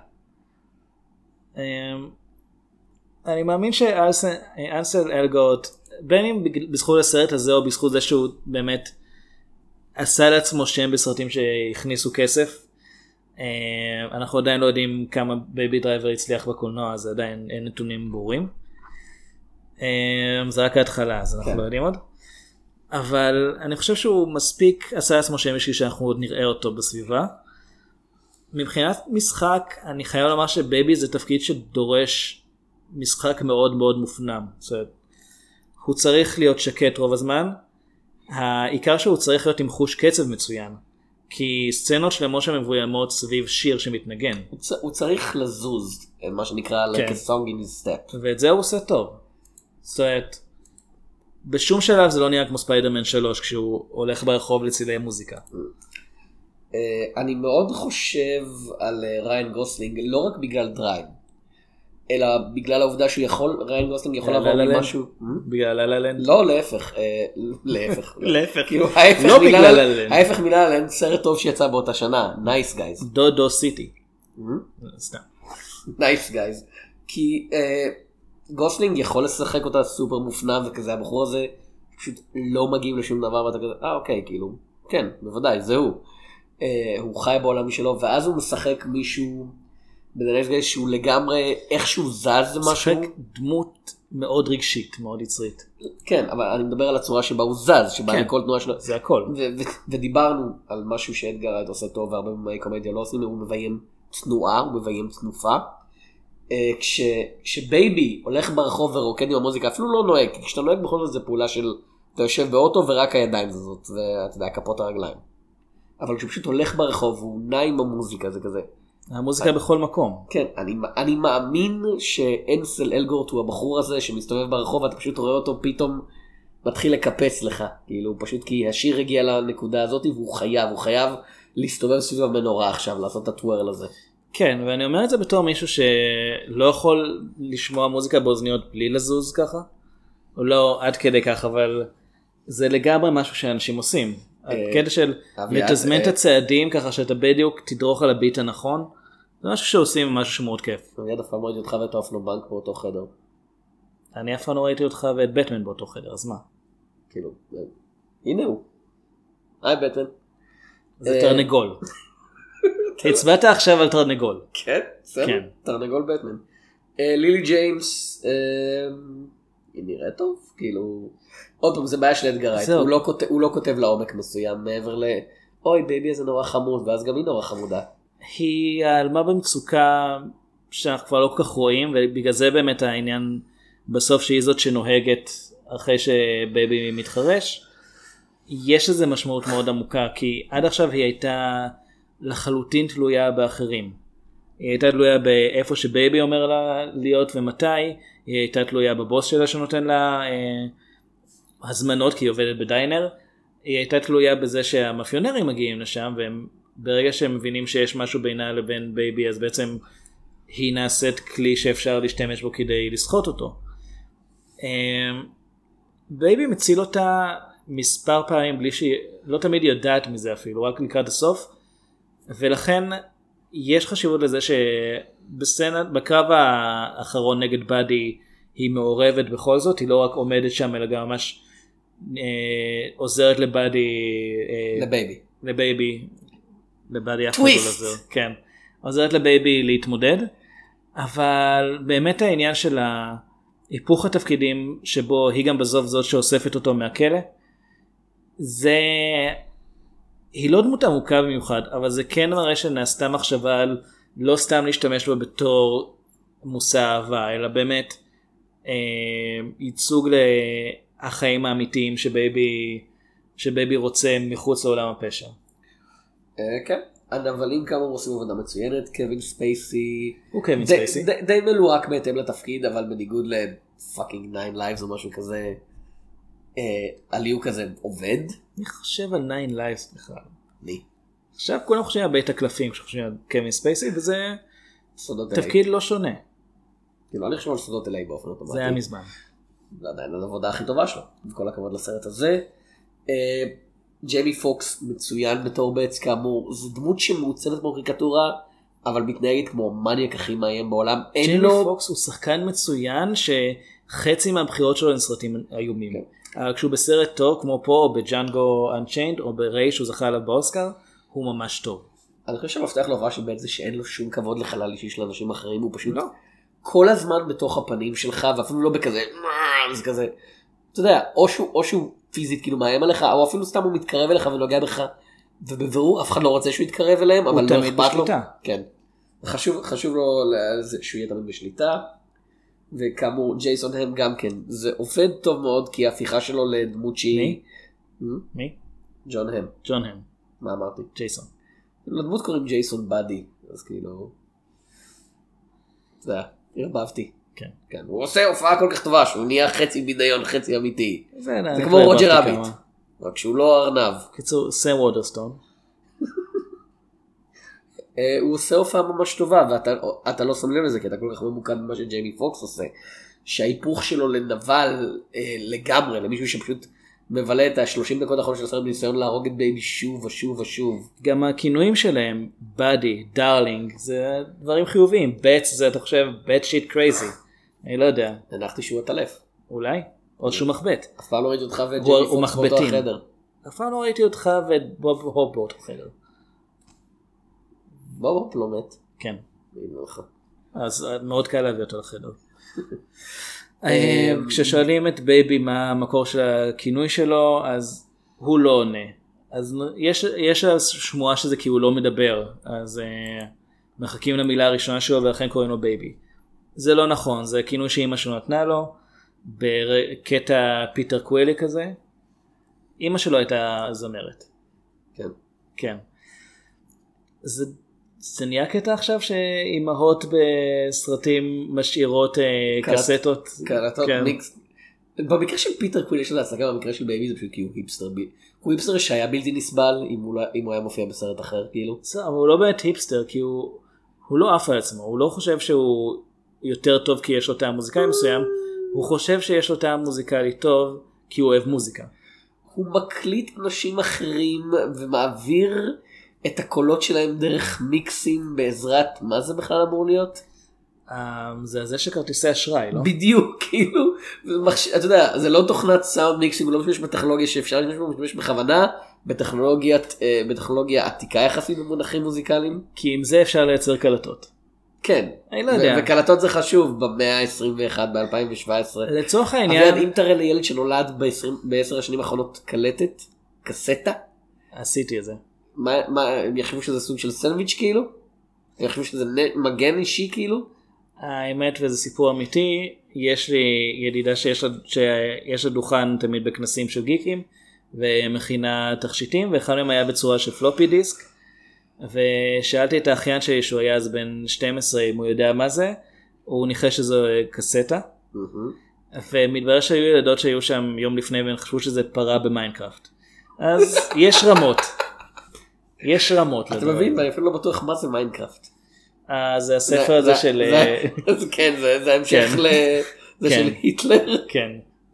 אני מאמין שאנסל אלגוט, בין אם בזכות הסרט הזה או בזכות זה שהוא באמת עשה לעצמו שם בסרטים שהכניסו כסף, אנחנו עדיין לא יודעים כמה בייבי דרייבר הצליח בקולנוע, אז עדיין אין נתונים ברורים. זה רק ההתחלה, אז אנחנו לא יודעים עוד. אבל אני חושב שהוא מספיק עשה לעצמו שם בשביל שאנחנו עוד נראה אותו בסביבה. מבחינת משחק, אני חייב לומר שבייבי זה תפקיד שדורש משחק מאוד מאוד מופנם. זאת אומרת, הוא צריך להיות שקט רוב הזמן. העיקר שהוא צריך להיות עם חוש קצב מצוין. כי סצנות שלמות שמבוימות סביב שיר שמתנגן. הוא צריך לזוז, מה שנקרא like a song in his step. ואת זה הוא עושה טוב. זאת אומרת, בשום שלב זה לא נראה כמו ספיידרמן 3 כשהוא הולך ברחוב לצילי מוזיקה. אני מאוד חושב על ריין גוסלינג, לא רק בגלל דרייב, אלא בגלל העובדה שהוא יכול, ריין גוסלינג יכול לעבור ממשהו. בגלל ללנד? לא, להפך. להפך. כאילו, ההפך מילה ללנד, סרט טוב שיצא באותה שנה, נייס גייז. דודו סיטי. סתם. נייס גייז. כי גוסלינג יכול לשחק אותה סופר מופנם וכזה, הבחור הזה פשוט לא מגיעים לשום דבר, ואתה כזה, אוקיי, כאילו, כן, בוודאי, זהו. הוא חי בעולם משלו, ואז הוא משחק מישהו בדנס גייז שהוא לגמרי איכשהו זז משהו. משחק דמות מאוד רגשית, מאוד יצרית. כן, אבל אני מדבר על הצורה שבה הוא זז, שבה כן, לכל תנועה שלו. זה הכל. ודיברנו על משהו שאדגר רייט עושה טוב, והרבה במאי קומדיה לא עושים, הוא מביים תנועה, הוא מביים תנופה. כשבייבי הולך ברחוב ורוקד עם המוזיקה, אפילו לא נוהג, כי כשאתה נוהג בכל זאת זה פעולה של, אתה יושב באוטו ורק הידיים זאת, ואתה יודע, כפות הרגליים. אבל כשהוא פשוט הולך ברחוב, הוא נע עם המוזיקה, זה כזה. המוזיקה בכל מקום. כן, אני מאמין שאנסל אלגורט הוא הבחור הזה שמסתובב ברחוב, ואתה פשוט רואה אותו פתאום מתחיל לקפץ לך, כאילו פשוט כי השיר הגיע לנקודה הזאת, והוא חייב להסתובב סביב המנורה עכשיו, לעשות את הטוורל הזה. כן, ואני אומר את זה בתור מישהו שלא יכול לשמוע מוזיקה באוזניות בלי לזוז ככה, או לא עד כדי כך, אבל זה לגמרי משהו שאנשים עושים. הקטע של לתזמן את הצעדים ככה שאתה בדיוק תדרוך על הביט הנכון, זה משהו שעושים משהו שמאוד כיף. אני עד אף פעם ראיתי אותך ואת אופנובנק באותו חדר. אני אף פעם לא ראיתי אותך ואת בטמן באותו חדר, אז מה? כאילו, הנה הוא. היי בטמן. זה תרנגול. הצבעת עכשיו על תרנגול. כן, בסדר. תרנגול בטמן. לילי ג'יימס, היא נראית טוב, כאילו... עוד פעם, זה בעיה של אדגר רייט, הוא לא כותב לעומק מסוים, מעבר ל... אוי בייבי איזה נורא חמוד, ואז גם היא נורא חמודה. היא העלמה במצוקה שאנחנו כבר לא כל כך רואים, ובגלל זה באמת העניין בסוף שהיא זאת שנוהגת אחרי שבייבי מתחרש, יש איזה משמעות מאוד עמוקה, כי עד עכשיו היא הייתה לחלוטין תלויה באחרים. היא הייתה תלויה באיפה שבייבי אומר לה להיות ומתי, היא הייתה תלויה בבוס שלה שנותן לה הזמנות כי היא עובדת בדיינר, היא הייתה תלויה בזה שהמאפיונרים מגיעים לשם, והם ברגע שהם מבינים שיש משהו בינה לבין בייבי, אז בעצם היא נעשית כלי שאפשר להשתמש בו כדי לסחוט אותו. בייבי מציל אותה מספר פעמים בלי שהיא לא תמיד יודעת מזה אפילו, רק לקראת הסוף, ולכן יש חשיבות לזה שבסצנת, בקרב האחרון נגד באדי, היא מעורבת בכל זאת, היא לא רק עומדת שם, אלא גם ממש עוזרת לבאדי, לבאדי טוויסט, כן, עוזרת לבייבי להתמודד, אבל באמת העניין של היפוך התפקידים, שבו היא גם בסוף זאת שאוספת אותו מהכלא, זה... היא לא דמות עמוקה במיוחד, אבל זה כן מראה שנעשתה מחשבה על לא סתם להשתמש בה בתור מושא אהבה, אלא באמת ייצוג לחיים האמיתיים שבייבי רוצה מחוץ לעולם הפשע. כן, הנבלים כאמור עושים עבודה מצוינת, קווין ספייסי, הוא קווין ספייסי. די מלוהק בהתאם לתפקיד, אבל בניגוד לפאקינג 9 Lives או משהו כזה, עליו כזה עובד. אני חושב על 9 Lives בכלל. לי. עכשיו כולם חושבים על בית הקלפים, שחושבים על קווין ספייסי, וזה תפקיד לא שונה. כאילו, אני חושב על סודות אליי באופן אוטומטי. זה היה מזמן. זה עדיין העבודה הכי טובה שלו, בכל הכבוד לסרט הזה. ג'יימי פוקס מצוין בתור בץ, כאמור, זו דמות שמעוצבת בקריקטורה אבל מתנהגת כמו מניאק הכי מאיים בעולם. אין ג'יימי לו... פוקס הוא שחקן מצוין שחצי מהבחירות שלו הם סרטים איומים. כשהוא בסרט טוב כמו פה או בג'אנגו אנצ'יינד או בריי שהוא זכה עליו באוסקר הוא ממש טוב. אני חושב שהמפתח להופעה של בן זה שאין לו שום כבוד לחלל אישי של אנשים אחרים, הוא פשוט כל הזמן בתוך הפנים שלך ואפילו לא בכזה, זה כזה, אתה יודע, או שהוא פיזית כאילו מאיים עליך, או אפילו סתם הוא מתקרב אליך ונוגע בך, ובבירור אף אחד לא רוצה שהוא יתקרב אליהם, אבל לא אכפת לו. כן. חשוב לו שהוא יהיה תמיד בשליטה, וכאמור ג'ייסון הם גם כן, זה עובד טוב מאוד כי ההפיכה שלו לדמות שהיא... מי? ג'ון הם. ג'ון הם. מה אמרתי? ג'ייסון. לדמות קוראים ג'ייסון באדי, אז כאילו... זה היה, הרבבתי. כן. כן, הוא עושה הופעה כל כך טובה, שהוא נהיה חצי בידיון, חצי אמיתי. זה כמו רוג'ר רביט, רק שהוא לא ארנב. קיצור, סם וודרסטון. הוא עושה הופעה ממש טובה, ואתה לא שם לב לזה, כי אתה כל כך ממוקד במה שג'יימי פוקס עושה, שההיפוך שלו לנבל לגמרי, למישהו שפשוט מבלה את ה-30 דקות האחרונות של הסרט בניסיון להרוג את בייבי שוב ושוב ושוב. גם הכינויים שלהם, באדי, דארלינג, זה דברים חיוביים. בטס זה, אתה חושב, בט שיט קרייזי. אני לא יודע. הנחתי שהוא עטלף. אולי? או שהוא מחבט. אף פעם לא ראיתי אותך וג'יימי פוקס באותו החדר. אף פעם לא ראיתי אותך ובוב הופ באותו חדר. בוב הופ לא מת. כן. נכון. אז מאוד קל להביא אותו לחדר. כששואלים את בייבי מה המקור של הכינוי שלו, אז הוא לא עונה. אז יש שמועה שזה כי הוא לא מדבר, אז מחכים למילה הראשונה שלו ולכן קוראים לו בייבי. זה לא נכון, זה כינוי שאמא שלו נתנה לו, בקטע פיטר קווילי כזה. אמא שלו הייתה זמרת. כן. כן. זה נהיה קטע עכשיו שאימהות בסרטים משאירות קסטות. קלטות מיקס. במקרה של פיטר קוויל יש לו הצלחה, במקרה של בייבי זה פשוט כי הוא היפסטר. הוא היפסטר שהיה בלתי נסבל אם הוא היה מופיע בסרט אחר כאילו. אבל הוא לא באמת היפסטר כי הוא לא עף על עצמו. הוא לא חושב שהוא יותר טוב כי יש לו טעם מוזיקלי מסוים. הוא חושב שיש לו טעם מוזיקלי טוב כי הוא אוהב מוזיקה. הוא מקליט אנשים אחרים ומעביר את הקולות שלהם דרך מיקסים בעזרת, מה זה בכלל אמור להיות? זה שכרטיסי אשראי, לא? בדיוק, כאילו, אתה יודע, זה לא תוכנת סאונד מיקסינג, הוא לא משתמש בטכנולוגיה שאפשר להשתמש, הוא משתמש בכוונה, בטכנולוגיה עתיקה יחסית במונחים מוזיקליים. כי עם זה אפשר לייצר קלטות. כן, אני לא יודע. וקלטות זה חשוב במאה ה-21, ב-2017. לצורך העניין... אבל אם תראה לילד שנולד ב-10 השנים האחרונות קלטת, קסטה? עשיתי את זה. הם יחשבו שזה סוג של סנדוויץ' כאילו? הם יחשבו שזה מגן אישי כאילו? האמת וזה סיפור אמיתי, יש לי ידידה שיש לה דוכן תמיד בכנסים של גיקים ומכינה תכשיטים, ואחד מהם היה בצורה של פלופי דיסק, ושאלתי את האחיין שלי שהוא היה אז בן 12 אם הוא יודע מה זה, הוא ניחש שזו קסטה, ומתברר שהיו ילדות שהיו שם יום לפני והם חשבו שזה פרה במיינקראפט. אז יש רמות. יש רמות. אתה מבין? ואני אפילו לא בטוח מה זה מיינקראפט. זה הספר הזה של... כן, זה המשך לזה של היטלר. כן.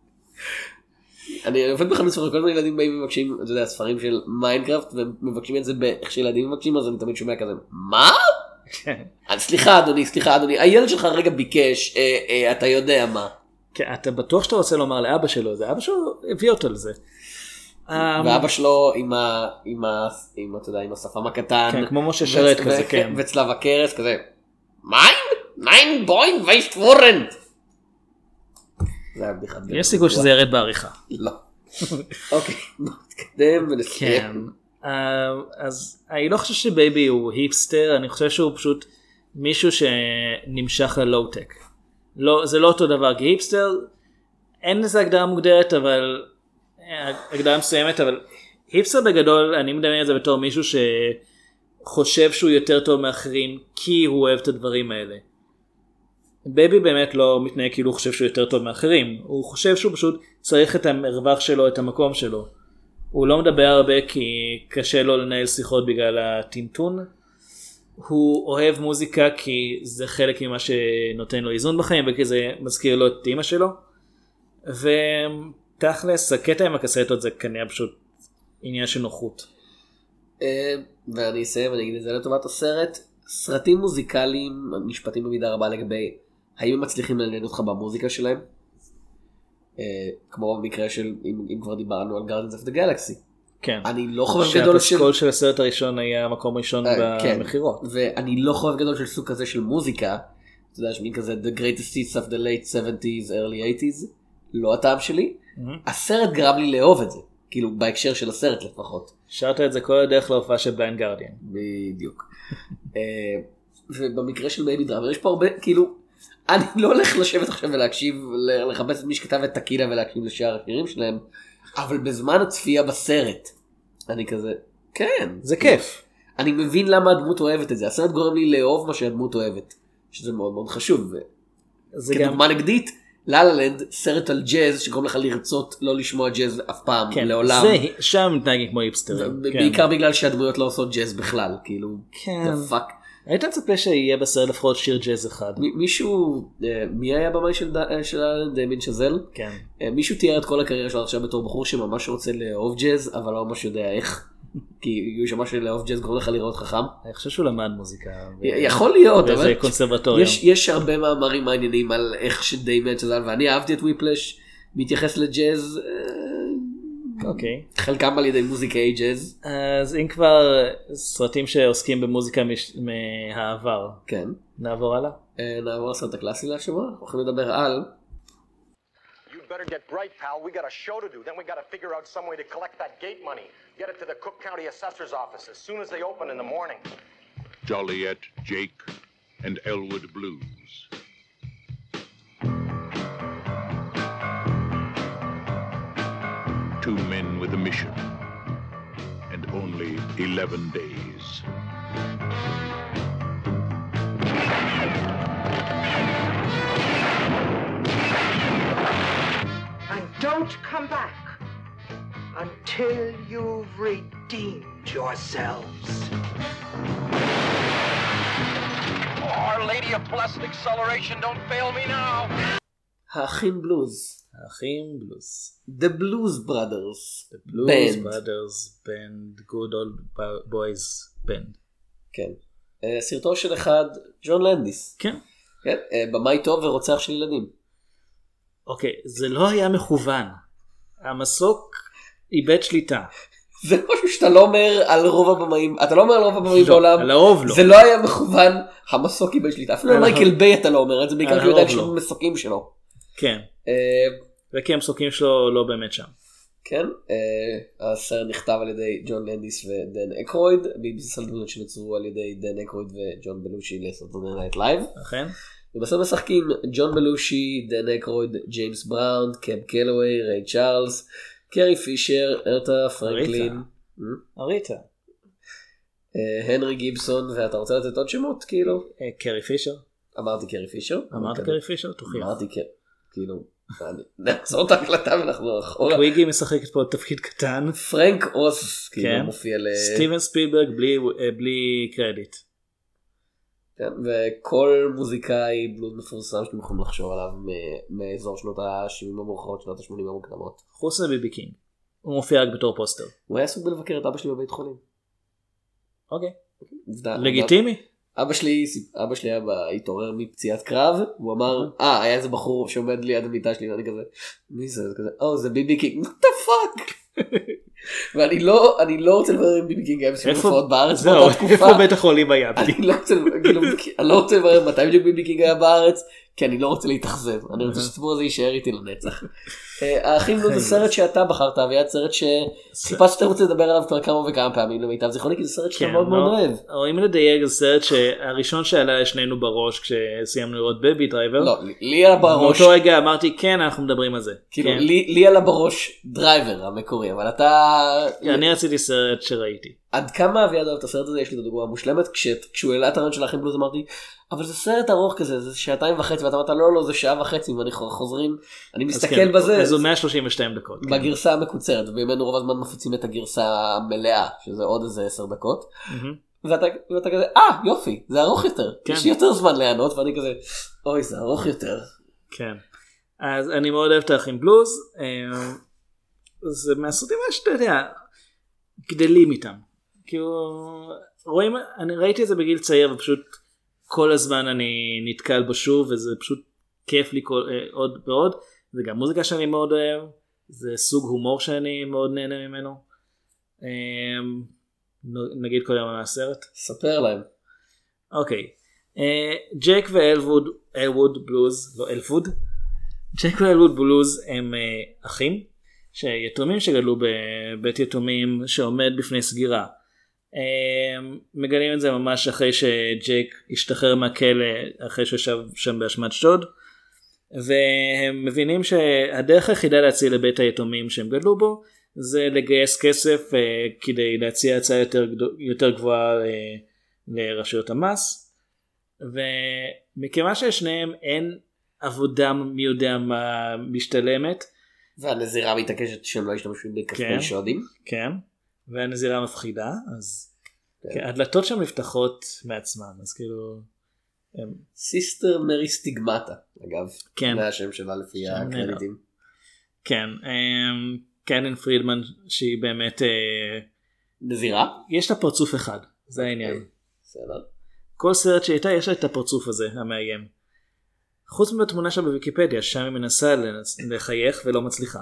אני עובד בחנות ספרים, כל מיני ילדים באים ומבקשים, אתה יודע, ספרים של מיינקראפט, ומבקשים את זה באיך שילדים מבקשים, אז אני תמיד שומע כזה, מה? סליחה אדוני, הילד שלך רגע ביקש, אתה יודע מה. כן, אתה בטוח שאתה רוצה לומר לאבא שלו, זה אבא שלו הביא אותו לזה. ואבא שלו עם השפם הקטן, כן, כמו משה שרת כזה, כן. וצלב הקרס כזה, מיין בוין וייסט וורנט. זה היה בדיחה. יש סיכוי שזה ירד בעריכה. לא. אוקיי, נתקדם ונסיים. כן, אז אני לא חושב שבייבי הוא היפסטר, אני חושב שהוא פשוט מישהו שנמשך ללואו-טק. זה לא אותו דבר, כי היפסטר אין לזה הגדרה מוגדרת, אבל הגדרה מסוימת, אבל היפסטר בגדול, אני מדמיין את זה בתור מישהו שחושב שהוא יותר טוב מאחרים, כי הוא אוהב את הדברים האלה. בייבי באמת לא מתנהג כאילו הוא חושב שהוא יותר טוב מאחרים, הוא חושב שהוא פשוט צריך את המרווח שלו, את המקום שלו. הוא לא מדבר הרבה כי קשה לו לנהל שיחות בגלל הטינטון. הוא אוהב מוזיקה כי זה חלק ממה שנותן לו איזון בחיים, וכי זה מזכיר לו את אמא שלו. ותכלס, הקטע עם הקסטות זה כנראה פשוט עניין של נוחות. ואני אסיים, אני אגיד את זה לטובת הסרט. סרטים מוזיקליים נשפטים במידה רבה לגבי האם הם מצליחים לעניין אותך במוזיקה שלהם, כמו במקרה של אם כבר דיברנו על Guardians of the Galaxy. כן. אני לא חובב גדול של... שהפסקול של הסרט הראשון היה מקום ראשון במחירות. ואני לא חובב גדול של סוג כזה של מוזיקה, אתה יודע, שמין כזה The Greatest Hits of the Late 70s, Early 80s, לא הטעם שלי. הסרט גרם לי לאהוב את זה, כאילו בהקשר של הסרט לפחות. שרת את זה כל הדרך להופעה של בליינד גרדיאן. בדיוק. ובמקרה של בייבי דרייבר יש פה הרבה, כאילו, אני לא הולך לשבת עכשיו ולהקשיב, לחפש את מי שכתב את טקילה ולהקשיב לשאר השירים שלהם, אבל בזמן הצפייה בסרט, אני כזה, כן. זה כיף. אני מבין למה הדמות אוהבת את זה. הסרט גורם לי לאהוב מה שהדמות אוהבת, שזה מאוד מאוד חשוב. כדוגמה נגדית, לה לה לנד, סרט על ג'אז שגורם לך לרצות לא לשמוע ג'אז אף פעם, לעולם. שם מתנהגים כמו היפסטרים. בעיקר בגלל שהדמויות לא עושות ג'אז בכלל, כאילו, the fuck. היית מצפה שיהיה בסרט לפחות שיר ג'אז אחד. מישהו, מי היה במאי של דיימין שזל? כן. מישהו תיאר את כל הקריירה שלו עכשיו בתור בחור שממש רוצה לאהוב ג'אז, אבל לא ממש יודע איך. כי הוא שמע שלאהוב ג'אז גורם לך לראות חכם. אני חושב שהוא למד מוזיקה. יכול להיות, אבל... וזה קונסרבטוריום. יש הרבה מאמרים מעניינים על איך שדיימין שזל, ואני אהבתי את וויפלש, מתייחס לג'אז... אוקיי. חלקם על ידי מוזיקאי ג'אז. אז אם כבר סרטים שעוסקים במוזיקה מהעבר. כן. נעבור הלאה? נעבור לסרט הקלאסי להשבוע. אנחנו הולכים לדבר על... You'd better get bright, pal. We got a show to do. Then we got to figure out some way to collect that gate money. Get it to the Cook County Assessor's Office as soon as they open in the morning. Joliet, Jake, and Elwood Blues. Two men with a mission, and only 11 days. And don't come back until you've redeemed yourselves. Oh, Our Lady of Blessed Acceleration, don't fail me now. האחים בלוז. האחים בלוז. The Blues Brothers. The Blues Brothers Band. Good Old Boys Band. כן. סרטו של אחד, ג'ון לנדיס. כן. כן. במאי טוב ורוצח של ילדים. אוקיי, זה לא היה מכוון. המסוק איבד שליטה. זה משהו שאתה לא אומר על רוב הבמאים, אתה לא אומר על רוב הבמאים בעולם. על הרוב לא. זה לא היה מכוון, המסוק איבד שליטה. אפילו על מייקל ביי אתה לא אומר, זה בעיקר כי הוא יודע כשהם מסוקים שלו. כן. וכי המסוקים שלו לא באמת שם. כן. הסרט נכתב על ידי ג'ון לנדיס ודן אקרויד, בבסיס על דמויות שנוצרו על ידי דן אקרויד וג'ון בלושי לסרטוני נייט לייב. אכן. ובסרט משחקים ג'ון בלושי, דן אקרויד, ג'יימס בראון, קאב קלווי, ריי צ'ארלס, קרי פישר, ארתה פרנקלין. אריתה. הנרי גיבסון, ואתה רוצה לתת עוד שמות כאילו? קרי פישר. אמרתי קרי פישר. אמרת קרי פישר? תוכיח. אמרתי כאילו, נעצור את ההקלטה ואנחנו אחורה. קוויגי משחקת פה תפקיד קטן. פרנק אוס כאילו מופיע סטיבן ספילברג בלי קרדיט. כן, וכל מוזיקאי בלוז מפורסם שאתם יכולים לחשוב עליו מאזור שנות ה-70 המאוחרות, שנות ה-80 המוקדמות. חוץ מביבי קינג. הוא מופיע רק בתור פוסטר. הוא היה סוג בלבקר את אבא שלי בבית חולים. אוקיי. לגיטימי. אבא שלי היה התעורר מפציעת קרב, הוא אמר, היה איזה בחור שעומד ליד המיטה שלי, ואני כזה, מי זה? זה ביבי קינג, what the fuck? ואני לא רוצה לברר עם ביבי קינג היה בסיום הופעות בארץ באותה תקופה. איפה בית החולים היה? אני לא רוצה לברר מתי בדיוק ביבי קינג היה בארץ, כי אני לא רוצה להתאכזב, אני רוצה שהסיפור הזה יישאר איתי לנצח. האחים בלוז זה סרט שאתה בחרת, והיה סרט שחיפשתי שאתה רוצה לדבר עליו כבר כמה וכמה פעמים למיטב זיכרוני, כי זה סרט שאתה מאוד מאוד אוהב. או אם לדייק, זה סרט שהראשון שעלה לשנינו בראש כשסיימנו לראות בייבי דרייבר. לא, לי עלה בראש. מאותו רגע אמרתי כן, אנחנו מדברים על זה. לי עלה בראש דרייבר המקורי, אבל אתה... אני רציתי סרט שראיתי. עד כמה אביעד אוהב את הסרט הזה, יש לי את הדוגמה המושלמת, כשהוא העלה את הרעיון של האחים בלוז אמרתי, אבל זה סרט ארוך כזה, זה 2.5 ואתה אמרת לא, זה 1.5 שעה ואני חוזרים, אני מסתכל בזה. אז הוא 132 דקות. בגרסה המקוצרת, ובימינו רוב הזמן מפיצים את הגרסה המלאה, שזה עוד איזה 10 דקות, ואתה כזה, יופי, זה ארוך יותר, יש לי יותר זמן לענות, ואני כזה, אוי, זה ארוך יותר. כן, אז אני מאוד אוהב את האחים בלוז, זה מהסרטים שאתה יודע, גדלים איתם. כאילו, רואים, אני ראיתי את זה בגיל צעיר ופשוט כל הזמן אני נתקל בו שוב וזה פשוט כיף לי עוד ועוד. זה גם מוזיקה שאני מאוד אוהב, זה סוג הומור שאני מאוד נהנה ממנו. נגיד כל יום מהסרט. ספר להם. אוקיי. ג'ק ואלווד בלוז, לא אלווד. ג'ק ואלווד בלוז הם אחים, שיתומים שגדלו בבית יתומים שעומד בפני סגירה. מגלים את זה ממש אחרי שג'ק השתחרר מהכלא, אחרי שישב שם באשמת שוד. והם מבינים שהדרך היחידה להציל לבית היתומים שהם גדלו בו זה לגייס כסף כדי להציע הצעה יותר גבוהה לרשויות המס. ומכיוון ששניהם אין עבודה מי יודע מה משתלמת, והנזירה מתעקשת שהם לא ישתמשו בכספי שודים. כן, והנזירה מפחידה, אז הדלתות שם נפתחות מעצמן, אז כאילו סיסטר מרי סטיגמטה, אגב. כן. זה השם שלה לפי הקרדיטים. כן, קרן פרידמן שהיא באמת נזירה? יש לה פרצוף אחד, זה העניין. בסדר. כל סרט שהייתה יש לה את הפרצוף הזה, המאיים. חוץ מהתמונה שלה בוויקיפדיה, שם היא מנסה לחייך ולא מצליחה.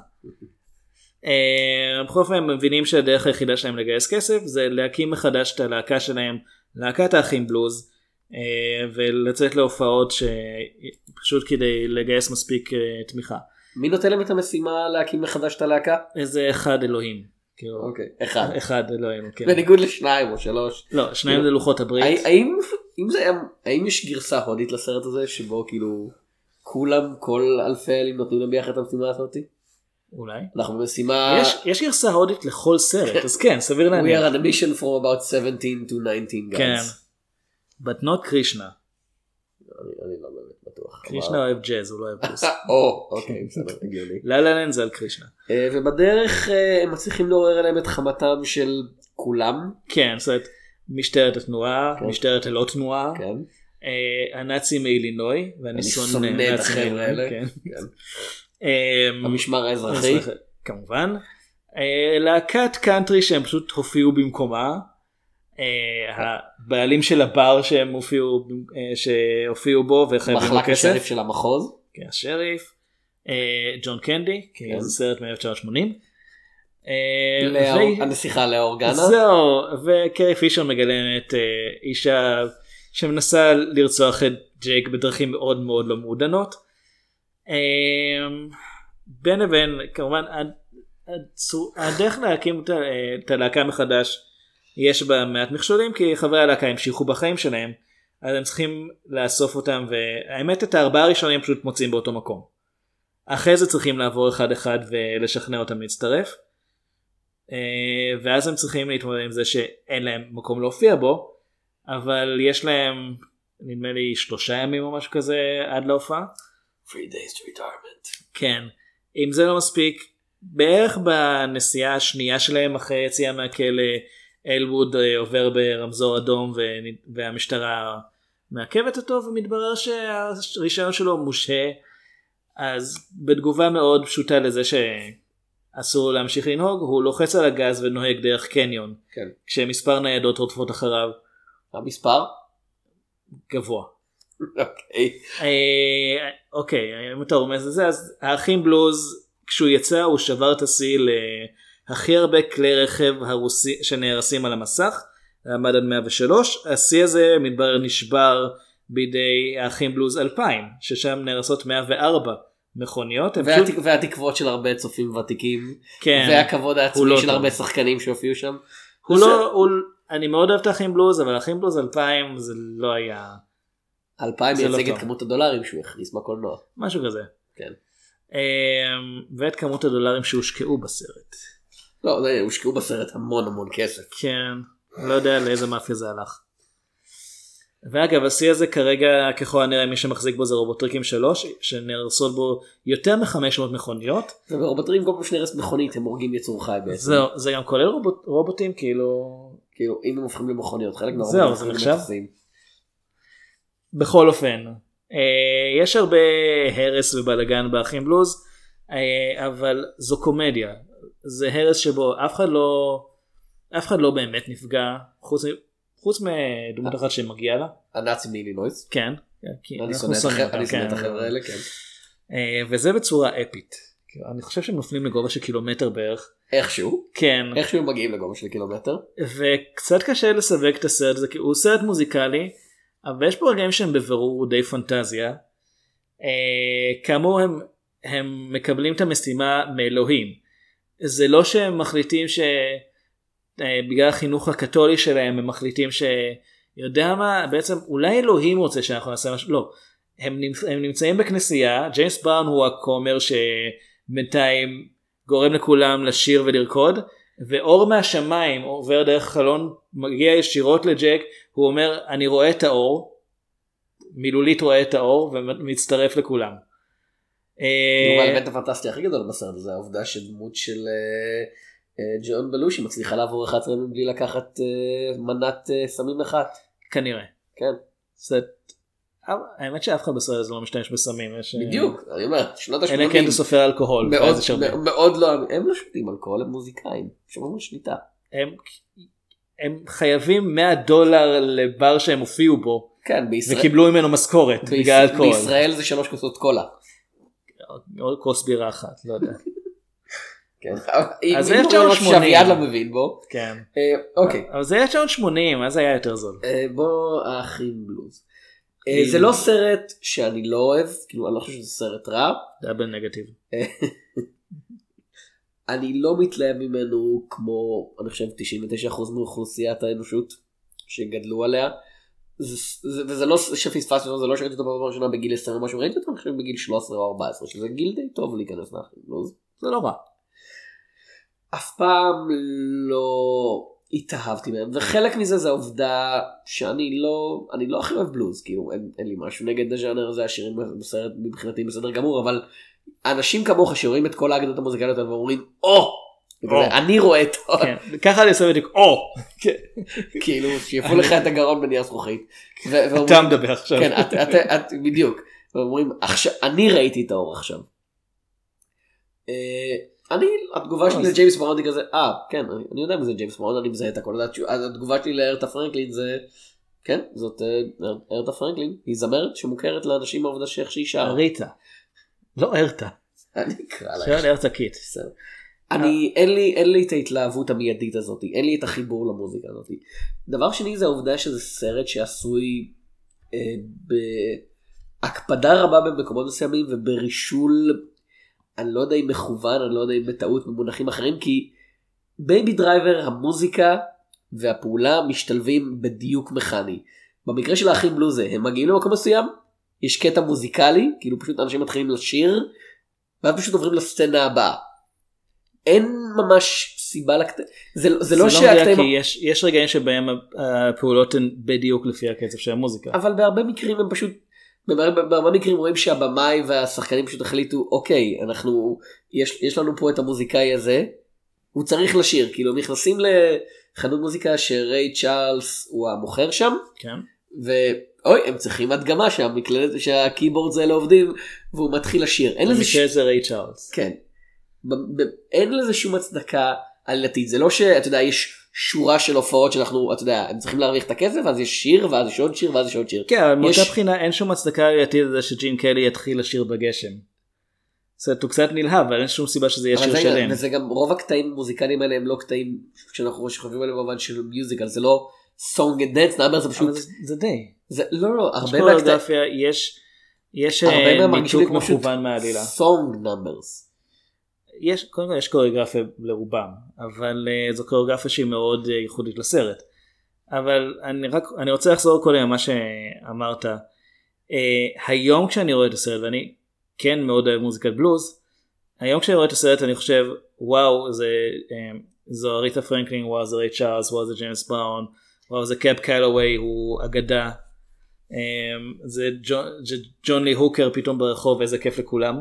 בכל אופן הם מבינים שהדרך היחידה שלהם לגייס כסף זה להקים מחדש את הלהקה שלהם, להקת האחים בלוז, ולצאת להופעות שפשוט כדי לגייס מספיק תמיכה. מי נותן להם את המשימה להקים מחדש את הלהקה? איזה אחד אלוהים. אוקיי, אחד אלוהים. בניגוד לשניים או שלוש. לא, שניים זה לוחות הברית. האם יש גרסה הודית לסרט הזה שבו כאילו כולם, כל אלפי אלים נותנים להם ביחד את המשימה הזאת? אולי. אנחנו במשימה... יש גרסה הודית לכל סרט, אז כן, סביר להניח. We are on a mission from about 17 to 19 guys. כן. But not קרישנה. אני לא באמת בטוח. קרישנה אוהב ג'אז, הוא לא אוהב בלוס. אוקיי, בסדר, הגיוני. לא לנן זה על קרישנה. ובדרך הם מצליחים לעורר עליהם את חמתם של כולם. כן, זאת אומרת, משטרת התנועה, משטרת הלא תנועה, הנאצים מאילינוי, ואני שונא את החבר'ה האלה. המשמר האזרחי. כמובן. להקת קאנטרי שהם פשוט הופיעו במקומה. הבעלים של הבר שהם הופיעו בו וחייבים לו כסף. מחלק השריף של המחוז. כן, השריף. ג'ון קנדי, כי זה סרט מ-1980. הנסיכה לאורגנה. זהו, וקרי פישר מגלמת אישה שמנסה לרצוח את ג'ייק בדרכים מאוד מאוד לא מעודנות. בין לבין, כמובן, הדרך להקים את הלהקה מחדש, יש בה מעט מכשולים, כי חברי הלהקה המשיכו בחיים שלהם, אז הם צריכים לאסוף אותם, והאמת את הארבעה הראשונים פשוט מוצאים באותו מקום. אחרי זה צריכים לעבור אחד אחד ולשכנע אותם להצטרף, ואז הם צריכים להתמודד עם זה שאין להם מקום להופיע בו, אבל יש להם, נדמה לי 3 ימים או משהו כזה עד להופעה. 3 days to retirement. כן, אם זה לא מספיק, בערך בנסיעה השנייה שלהם אחרי יציאה מהכלא, אלווד עובר ברמזור אדום והמשטרה מעכבת אותו, ומתברר שהרישיון שלו מושהה, אז בתגובה מאוד פשוטה לזה שאסור להמשיך לנהוג, הוא לוחץ על הגז ונוהג דרך קניון, כן. כשמספר ניידות רודפות אחריו. המספר? גבוה. אוקיי. אם אתה רומז לזה, אז האחים בלוז, כשהוא יצא הוא שבר את השיא להכי הרבה כלי רכב שנהרסים על המסך, עמד עד 103, השיא הזה מתברר נשבר בידי האחים בלוז 2000, ששם נהרסות 104 מכוניות. והתקוות של הרבה צופים ותיקים, כן, והכבוד העצמי של הרבה שחקנים שהופיעו שם. אני מאוד אוהב את האחים בלוז, אבל האחים בלוז 2000 זה לא היה... 2000 מייצג את כמות הדולרים שהוא הכניס בקולנוע. משהו כזה. כן. ואת כמות הדולרים שהושקעו בסרט. לא, הושקעו בסרט המון כסף. כן, לא יודע לאיזה מאפיה זה הלך. ואגב, השיא הזה כרגע ככל הנראה מי שמחזיק בו זה רובוטריקים 3, שנרסות בו יותר מ-500 מכוניות. וברובוטריקים כל פעם שנרס מכונית הם הורגים יצור חי בעצם. זהו, זה גם כולל רובוטים כאילו אם הם הופכים למכוניות, חלק זהו, זה נחשב. בכל אופן, יש הרבה הרס ובלגן באחים בלוז, אבל זו קומדיה. זה הרס שבו אף אחד לא... אף אחד לא באמת נפגע, חוץ מדמות אחת שמגיעה לה. הנאצים מאילינויס. כן. אני שונא את החבר'ה האלה, כן. וזה בצורה אפית. אני חושב שהם נופלים לגובה של קילומטר בערך. איכשהו? כן. איכשהו הם מגיעים לגובה של קילומטר. וקצת קשה לסווג את הסרט הזה, כי הוא סרט מוזיקלי, אבל יש פה רגעים שהם בבירור די פנטזיה. כאמור הם מקבלים את המשימה מאלוהים. זה לא שהם מחליטים בגלל החינוך הקתולי שלהם הם מחליטים שיודע מה בעצם אולי אלוהים רוצה שאנחנו נעשה משהו, לא, הם נמצאים בכנסייה, ג'יימס בראון הוא הכומר שבינתיים גורם לכולם לשיר ולרקוד, ואור מהשמיים עובר דרך חלון מגיע ישירות לג'ק, הוא אומר אני רואה את האור, מילולית רואה את האור ומצטרף לכולם. האלמנט הפנטסטי הכי גדול בסרט זה העובדה שדמות של ג'ון בלושי מצליחה לעבור 11 ימים בלי לקחת מנת סמים אחת. כנראה. כן. האמת שאף אחד בסרט הזה לא משתמש בסמים. בדיוק, אני אומר, שנות ה-80. אלא כן אתה סופר אלכוהול. מאוד לא, הם לא שותים אלכוהול, הם מוזיקאים, שומעים על שליטה. הם חייבים $100 לבר שהם הופיעו בו. כן, בישראל. וקיבלו ממנו משכורת בגלל אלכוהול. בישראל זה 3 כוסות קולה. או כוס בירה אחת, לא יודע. אז זה 1980. יד לא מבין בו. כן. אוקיי. אבל זה 1980, אז היה יותר זול. בוא האחים בלוז. זה לא סרט שאני לא אוהב, כאילו אני לא חושב שזה סרט רע. דאבל נגטיב. אני לא מתלהב ממנו כמו, אני חושב 99% מאוכלוסיית האנושות שגדלו עליה. וזה לא שפספסתי אותו, זה לא שראיתי אותו בפעם הראשונה בגיל 20 או משהו, ראיתי אותו אני חושב בגיל 13 או 14, שזה גיל די טוב להיכנס לאחים בלוז. זה לא רע. אף פעם לא התאהבתי מהם, וחלק מזה זה העובדה שאני לא הכי אוהב בלוז, כאילו אין לי משהו נגד הז'אנר הזה, השירים בסרט מבחינתי בסדר גמור, אבל אנשים כמוך שרואים את כל ההגדות המוזיקליות ואומרים, אני רואה את ככה אני עושה בדיוק, כאילו שיפו לך את הגרון בנייר זכוכית. אתה מדבר עכשיו. כן, בדיוק. ואומרים, אני ראיתי את האור עכשיו. התגובה שלי לג'יימס בראון היא כזה, כן, אני יודע מי זה ג'יימס בראון, אני מזהה את הכל. התגובה שלי לארתה פרנקלין זה, כן, זאת ארתה פרנקלין, היא זמרת שמוכרת לאנשים העובדה שאיך שהיא שרה. אריתה. לא ארתה. אני אקרא לה. שאלה ארתה קיט. אין לי את ההתלהבות המיידית הזאת, אין לי את החיבור למוזיקה הזאת. דבר שני זה העובדה שזה סרט שעשוי בהקפדה רבה במקומות מסוימים וברישול, אני לא יודע אם מכוון, אני לא יודע אם בטעות במונחים אחרים, כי בייבי דרייבר המוזיקה והפעולה משתלבים בדיוק מכני. במקרה של האחים בלוז הם מגיעים למקום מסוים, יש קטע מוזיקלי, כאילו פשוט אנשים מתחילים לשיר, ואז פשוט עוברים לסצנה הבאה. אין ממש סיבה לקטעים, זה לא שהקטעים... כי יש רגעים שבהם הפעולות הן בדיוק לפי הקצב של המוזיקה. אבל בהרבה מקרים הם פשוט, בהרבה מקרים רואים שהבמאי והשחקנים פשוט החליטו, אוקיי, יש לנו פה את המוזיקאי הזה, הוא צריך לשיר, כאילו הם נכנסים לחנות מוזיקה שריי צ'ארלס הוא המוכר שם, כן. ואוי, הם צריכים הדגמה שהקיבורד זה לא עובדים, והוא מתחיל לשיר. במקרה זה ריי צ'ארלס. כן. אין לזה שום הצדקה עלילתית, זה לא שאתה יודע יש שורה של הופעות שאנחנו, אתה יודע, הם צריכים להרוויח את הכסף, אז יש שיר ואז יש עוד שיר ואז יש עוד שיר. כן, אבל מאותה בחינה אין שום הצדקה עלילתית לזה שג'ים קלי יתחיל לשיר בגשם. זאת הוא קצת נלהב, אבל אין שום סיבה שזה יהיה שיר שלם. וזה גם רוב הקטעים המוזיקליים האלה הם לא קטעים שאנחנו חושבים עליהם במובן של מיוזיקל, זה לא song and dance number, זה פשוט... זה די. לא, הרבה מהקטעים... יש ניתוק מכוון מהעלילה. song numbers. קודם כל יש קוריאוגרפיה לרובם, אבל זו קוריאוגרפיה שהיא מאוד ייחודית לסרט. אבל אני רוצה לחזור קודם מה שאמרת. היום כשאני רואה את הסרט, ואני כן מאוד אוהב מוזיקת בלוז, היום כשאני רואה את הסרט אני חושב, וואו, זו אריתה פרנקלין, וואו, זה ריי צ'ארלס, וואו, זה ג'יימס בראון, וואו, זה קאפ קלווי, הוא אגדה. זה ג'ון לי הוקר פתאום ברחוב, איזה כיף לכולם.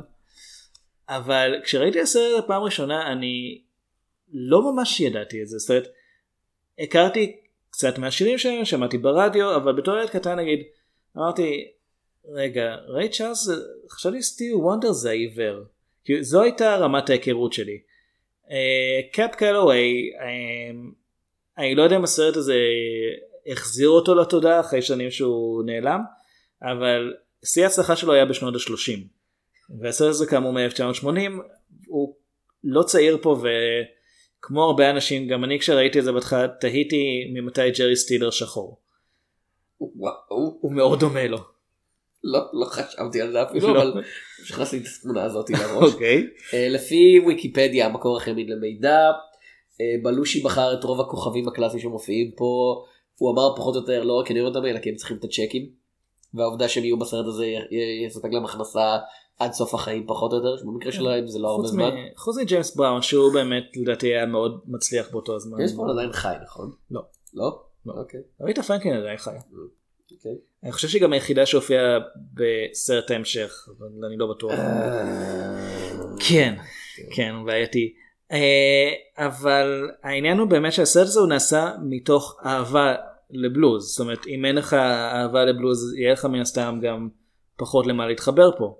אבל כשראיתי הסרט פעם ראשונה אני לא ממש ידעתי את זה, זאת אומרת הכרתי קצת מהשירים שמעתי ברדיו, אבל בתור ילד קטן נגיד אמרתי רגע, ריי צ'ארלס חשבתי סטיבי וונדר זה העיוור, כי זו הייתה רמת ההיכרות שלי. קאפ קלווי אני לא יודע אם הסרט הזה החזיר אותו לתודעה אחרי שנים שהוא נעלם, אבל שיא ההצלחה שלו היה בשנות ה-30. והסרט הזה כאמור מ-1980, הוא לא צעיר פה, וכמו הרבה אנשים, גם אני כשראיתי את זה בהתחלה, תהיתי ממתי ג'רי סטילר שחור. וואו. הוא מאוד דומה לו. לא חשבתי על זה אפילו, אבל שכנסתי את התמונה הזאת לראש. אוקיי. לפי ויקיפדיה, המקור הכי למידע, בלושי בחר את רוב הכוכבים הקלאסיים שמופיעים פה, הוא אמר פחות או יותר לא רק אני אוהב אותם אלא כי הם צריכים את הצ'קים, והעובדה שהם יהיו בסרט הזה יספק להם הכנסה עד סוף החיים פחות או יותר, שבמקרה שלהם זה לא הרבה זמן. חוץ מג'יימס בראון שהוא באמת לדעתי היה מאוד מצליח באותו הזמן. ג'יימס בראון עדיין חי, נכון? לא. לא? אוקיי. ריטה פרנקלין עדיין חיה. אוקיי. אני חושב שהיא גם היחידה שהופיעה בסרט ההמשך, אבל אני לא בטוח. כן, בעייתי. אבל העניין הוא באמת שהסרט הזה הוא נעשה מתוך אהבה לבלוז, זאת אומרת אם אין לך אהבה לבלוז יהיה לך מן הסתם גם פחות למה להתחבר פה.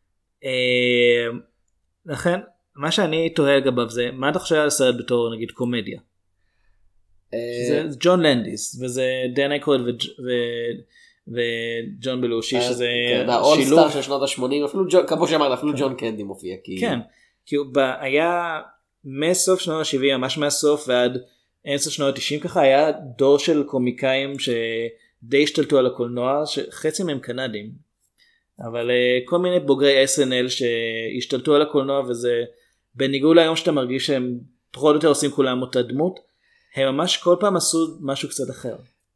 לכן מה שאני תוהה לגביו זה מה אתה חושב על הסרט בתור נגיד קומדיה? זה ג'ון לנדיס וזה דן אייקרוד וג'ון בלושי שזה האולסטאר של שנות ה-80, אפילו כמו שאמרת אפילו ג'ון קנדי מופיע. כן, כי הוא היה מסוף שנות ה-70 ממש מהסוף ועד אמצע שנות ה-90 ככה היה דור של קומיקאים שדי השתלטו על הקולנוע, שחצי מהם קנדים, אבל כל מיני בוגרי SNL שהשתלטו על הקולנוע, וזה בניגוד להיום שאתה מרגיש שהם פחות או יותר עושים כולם אותה דמות, הם ממש כל פעם עשו משהו קצת אחר.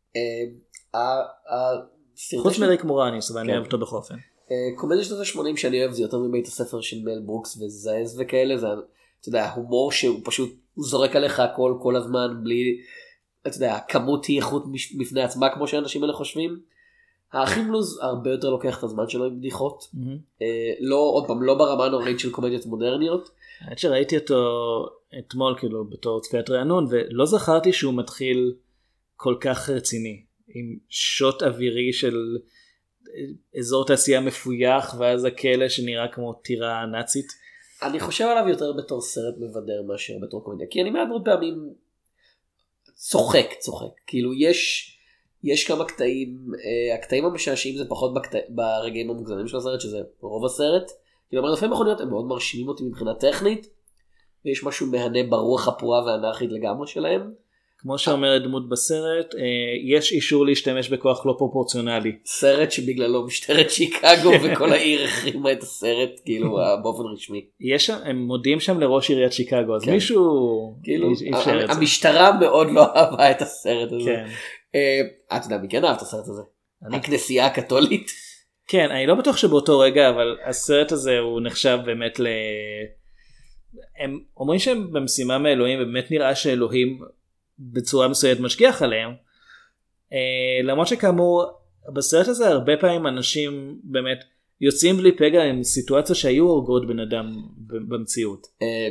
חוץ מריק מורניס, ואני אוהב אותו בכל אופן. קומדיה שנות ה-80 שאני אוהב זה יותר מבית הספר של מל ברוקס וזייז וכאלה, זה אתה יודע, הומור שהוא פשוט זורק עליך הכל כל הזמן בלי, אתה יודע, כמות היא איכות בפני עצמה כמו שאנשים האלה חושבים. האחים בלוז הרבה יותר לוקח את הזמן שלו עם בדיחות, לא, עוד פעם, לא ברמה הנוראית של קומדיות מודרניות. עד שראיתי אותו אתמול כאילו בתור צפיית רענון, ולא זכרתי שהוא מתחיל כל כך רציני, עם שוט אווירי של אזור תעשייה מפויח, ואז הכלא שנראה כמו טירה נאצית. אני חושב עליו יותר בתור סרט מבדר מאשר בתור קומדיה, כי אני מעט מאוד פעמים צוחק, כאילו יש כמה קטעים, הקטעים המשעשעים זה פחות ברגעים המוגזמים של הסרט, שזה רוב הסרט, כאילו מרדפי מכוניות הם מאוד מרשימים אותי מבחינה טכנית, ויש משהו מהנה ברוח הפרועה והאנרכית לגמרי שלהם. כמו שאומרת דמות בסרט, יש אישור להשתמש בכוח לא פרופורציונלי. סרט שבגללו משטרת שיקגו וכל העיר החרימה את הסרט, כאילו באופן רשמי. הם מודיעים שם לראש עיריית שיקגו, אז מישהו אפשר את זה. המשטרה מאוד לא אהבה את הסרט הזה. אתה יודע, מי כן אהב את הסרט הזה? הכנסייה הקתולית. כן, אני לא בטוח שבאותו רגע, אבל הסרט הזה הוא נחשב באמת הם אומרים שהם במשימה מאלוהים, ובאמת נראה שאלוהים בצורה מסוימת משגיח עליהם, למרות שכאמור בסרט הזה הרבה פעמים אנשים באמת יוצאים בלי פגע עם סיטואציה שהיו הורגות בן אדם במציאות.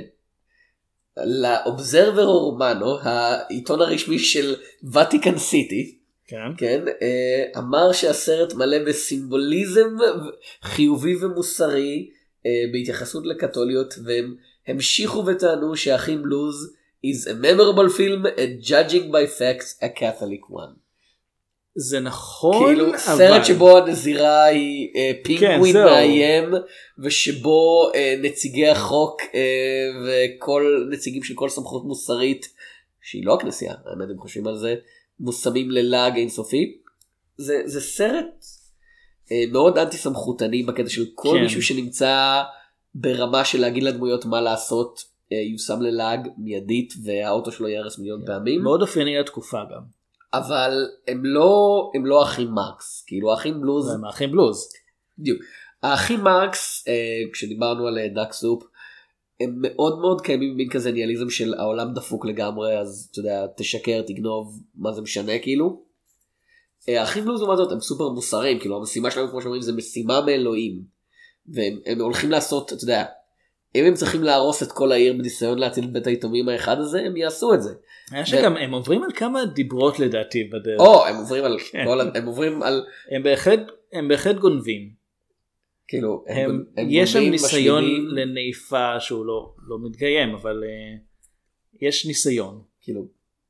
לאובזרבר רומנו, העיתון הרשמי של ותיקן סיטי, כן, אמר שהסרט מלא בסימבוליזם חיובי ומוסרי בהתייחסות לקתוליות, והם המשיכו וטענו שהאחים בלוז is a memorable film and judging by facts a Catholic one. זה נכון, כאילו אבל... סרט שבו הנזירה היא פינגווין מאיים, ושבו נציגי החוק וכל נציגים של כל סמכות מוסרית, שהיא לא הכנסייה, האמת הם חושבים על זה, מושמים ללעג אינסופי. זה סרט מאוד אנטי סמכותני בקטע של כל מישהו שנמצא ברמה של להגיד לדמויות מה לעשות, יושם ללעג מיידית והאוטו שלו ירס מיליון פעמים. מאוד אופייני לתקופה גם. אבל הם לא אחים מרקס, כאילו האחים בלוז. הם האחים בלוז. בדיוק. האחים מרקס, כשדיברנו על דאק סופ, הם מאוד מאוד קיימים במין כזה ניאליזם של העולם דפוק לגמרי, אז אתה יודע, תשקר, תגנוב, מה זה משנה כאילו. האחים בלוז לעומת זאת הם סופר מוסריים, כאילו המשימה שלהם כמו שאומרים זה משימה מאלוהים. והם הולכים לעשות, אתה יודע, אם הם צריכים להרוס את כל העיר בניסיון להציל את בית היתומים האחד הזה, הם יעשו את זה. שגם הם עוברים על כמה דיברות לדעתי בדרך. הם עוברים על... הם בהחלט גונבים. כאילו, יש שם ניסיון לנעיפה שהוא לא מתקיים, אבל יש ניסיון. כאילו,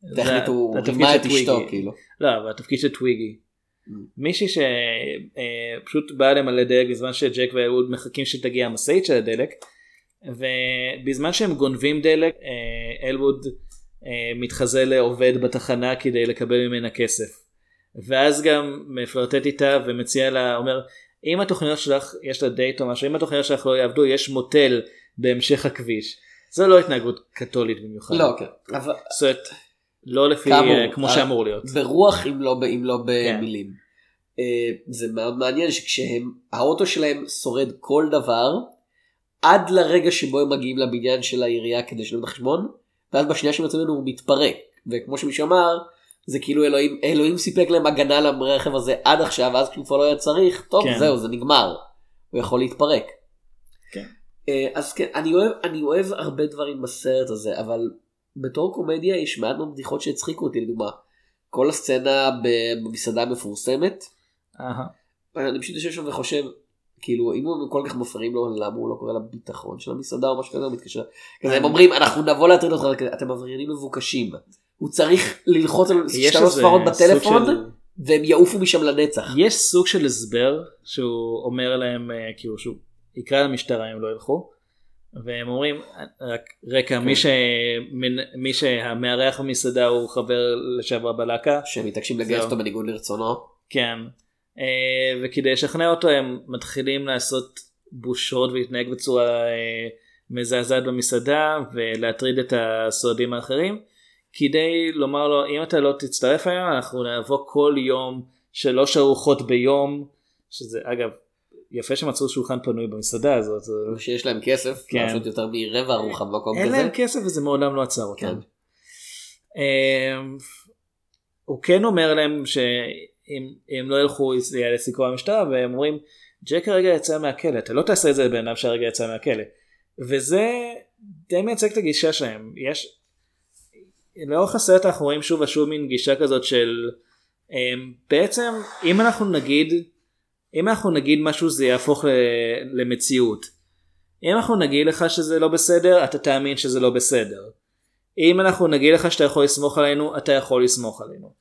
טכנית הוא רימה את אשתו כאילו. לא, אבל התפקיד של טוויגי. מישהי שפשוט באה למלא דלק בזמן שג'ק ואלווד מחכים שתגיע המשאית של הדלק, ובזמן שהם גונבים דלק אלווד מתחזה לעובד בתחנה כדי לקבל ממנה כסף, ואז גם מפלרטט איתה ומציע לה, אומר אם התוכניות שלך יש לה דייט או משהו, אם התוכניות שלך לא יעבדו יש מוטל בהמשך הכביש. זו לא התנהגות קתולית במיוחד. לא, כן. אבל... זאת אומרת, לא לפי כמו שאמור להיות. ברוח אם לא במילים. זה מאוד מעניין שהאוטו שלהם שורד כל דבר, עד לרגע שבו הם מגיעים לבניין של העירייה כדי שלום בחשבון, ואז בשנייה שהם יוצאים לנו הוא מתפרק. וכמו שמישהו אמר, זה כאילו אלוהים סיפק להם הגנה לרכב הזה עד עכשיו, ואז כשהוא כבר לא היה צריך, טוב זהו, זה נגמר. הוא יכול להתפרק. כן. אז כן, אני אוהב הרבה דברים בסרט הזה, אבל בתור קומדיה יש מעט מאוד בדיחות שהצחיקו אותי, לדוגמה, כל הסצנה במסעדה מפורסמת, אני פשוט יושב שם וחושב, כאילו, אם הם כל כך מפריעים לו, למה הוא לא קורא לביטחון של המסעדה או משהו כזה, הוא מתקשר. כזה, הם אומרים, אנחנו נבוא להטריד אותך, אתם מברינים מבוקשים. הוא צריך ללחוץ על שתי ספרות בטלפון, והם יעופו משם לנצח. יש סוג של הסבר, שהוא אומר להם, כאילו, שהוא יקרא למשטרה אם לא ילכו, והם אומרים, רק רקע, מי שהמארח במסעדה הוא חבר לשעבר בלהקה. שהם מתעקשים לגייס אותו בניגוד לרצונו. כן. וכדי לשכנע אותו הם מתחילים לעשות בושות ולהתנהג בצורה מזעזעת במסעדה ולהטריד את הסועדים האחרים, כדי לומר לו אם אתה לא תצטרף היום אנחנו נבוא כל יום 3 ארוחות ביום, שזה אגב יפה שמצאו שולחן פנוי במסעדה הזאת. שיש להם כסף, פשוט יותר מרבע ארוחה במקום כזה. אין להם כסף וזה מעולם לא עצר אותם. הוא כן אומר להם אם לא ילכו לסיכוי המשטרה, והם אומרים ג'ק הרגע יצא מהכלא, אתה לא תעשה את זה לבן אדם שהרגע יצא מהכלא, וזה די מייצג את הגישה שלהם. יש לאורך הסרט אנחנו רואים שוב ושוב מין גישה כזאת של בעצם אם אנחנו נגיד משהו זה יהפוך למציאות. אם אנחנו נגיד לך שזה לא בסדר, אתה תאמין שזה לא בסדר. אם אנחנו נגיד לך שאתה יכול לסמוך עלינו, אתה יכול לסמוך עלינו.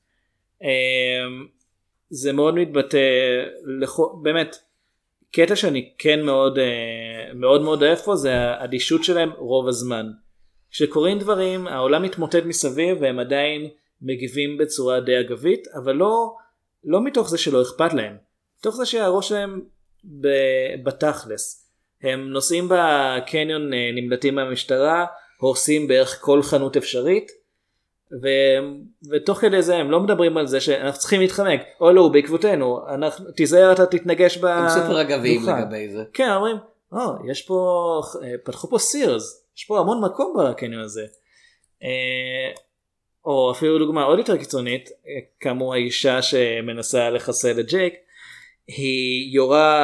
זה מאוד מתבטא, באמת, קטע שאני כן מאוד מאוד אוהב פה, זה האדישות שלהם רוב הזמן. כשקוראים דברים, העולם מתמוטט מסביב, והם עדיין מגיבים בצורה די אגבית, אבל לא מתוך זה שלא אכפת להם. מתוך זה שהראש שלהם בתכלס. הם נוסעים בקניון, נמלטים מהמשטרה, הורסים בערך כל חנות אפשרית, ותוך כדי זה הם לא מדברים על זה שאנחנו צריכים להתחמק, או לא, בעקבותינו, תיזהר אתה תתנגש הם סופר אגביים לגבי זה. כן, אומרים, יש פה, פתחו פה סירס, יש פה המון מקום בקניון הזה. או אפילו דוגמה עוד יותר קיצונית, כאמור האישה שמנסה לחסל את ג'ייק, היא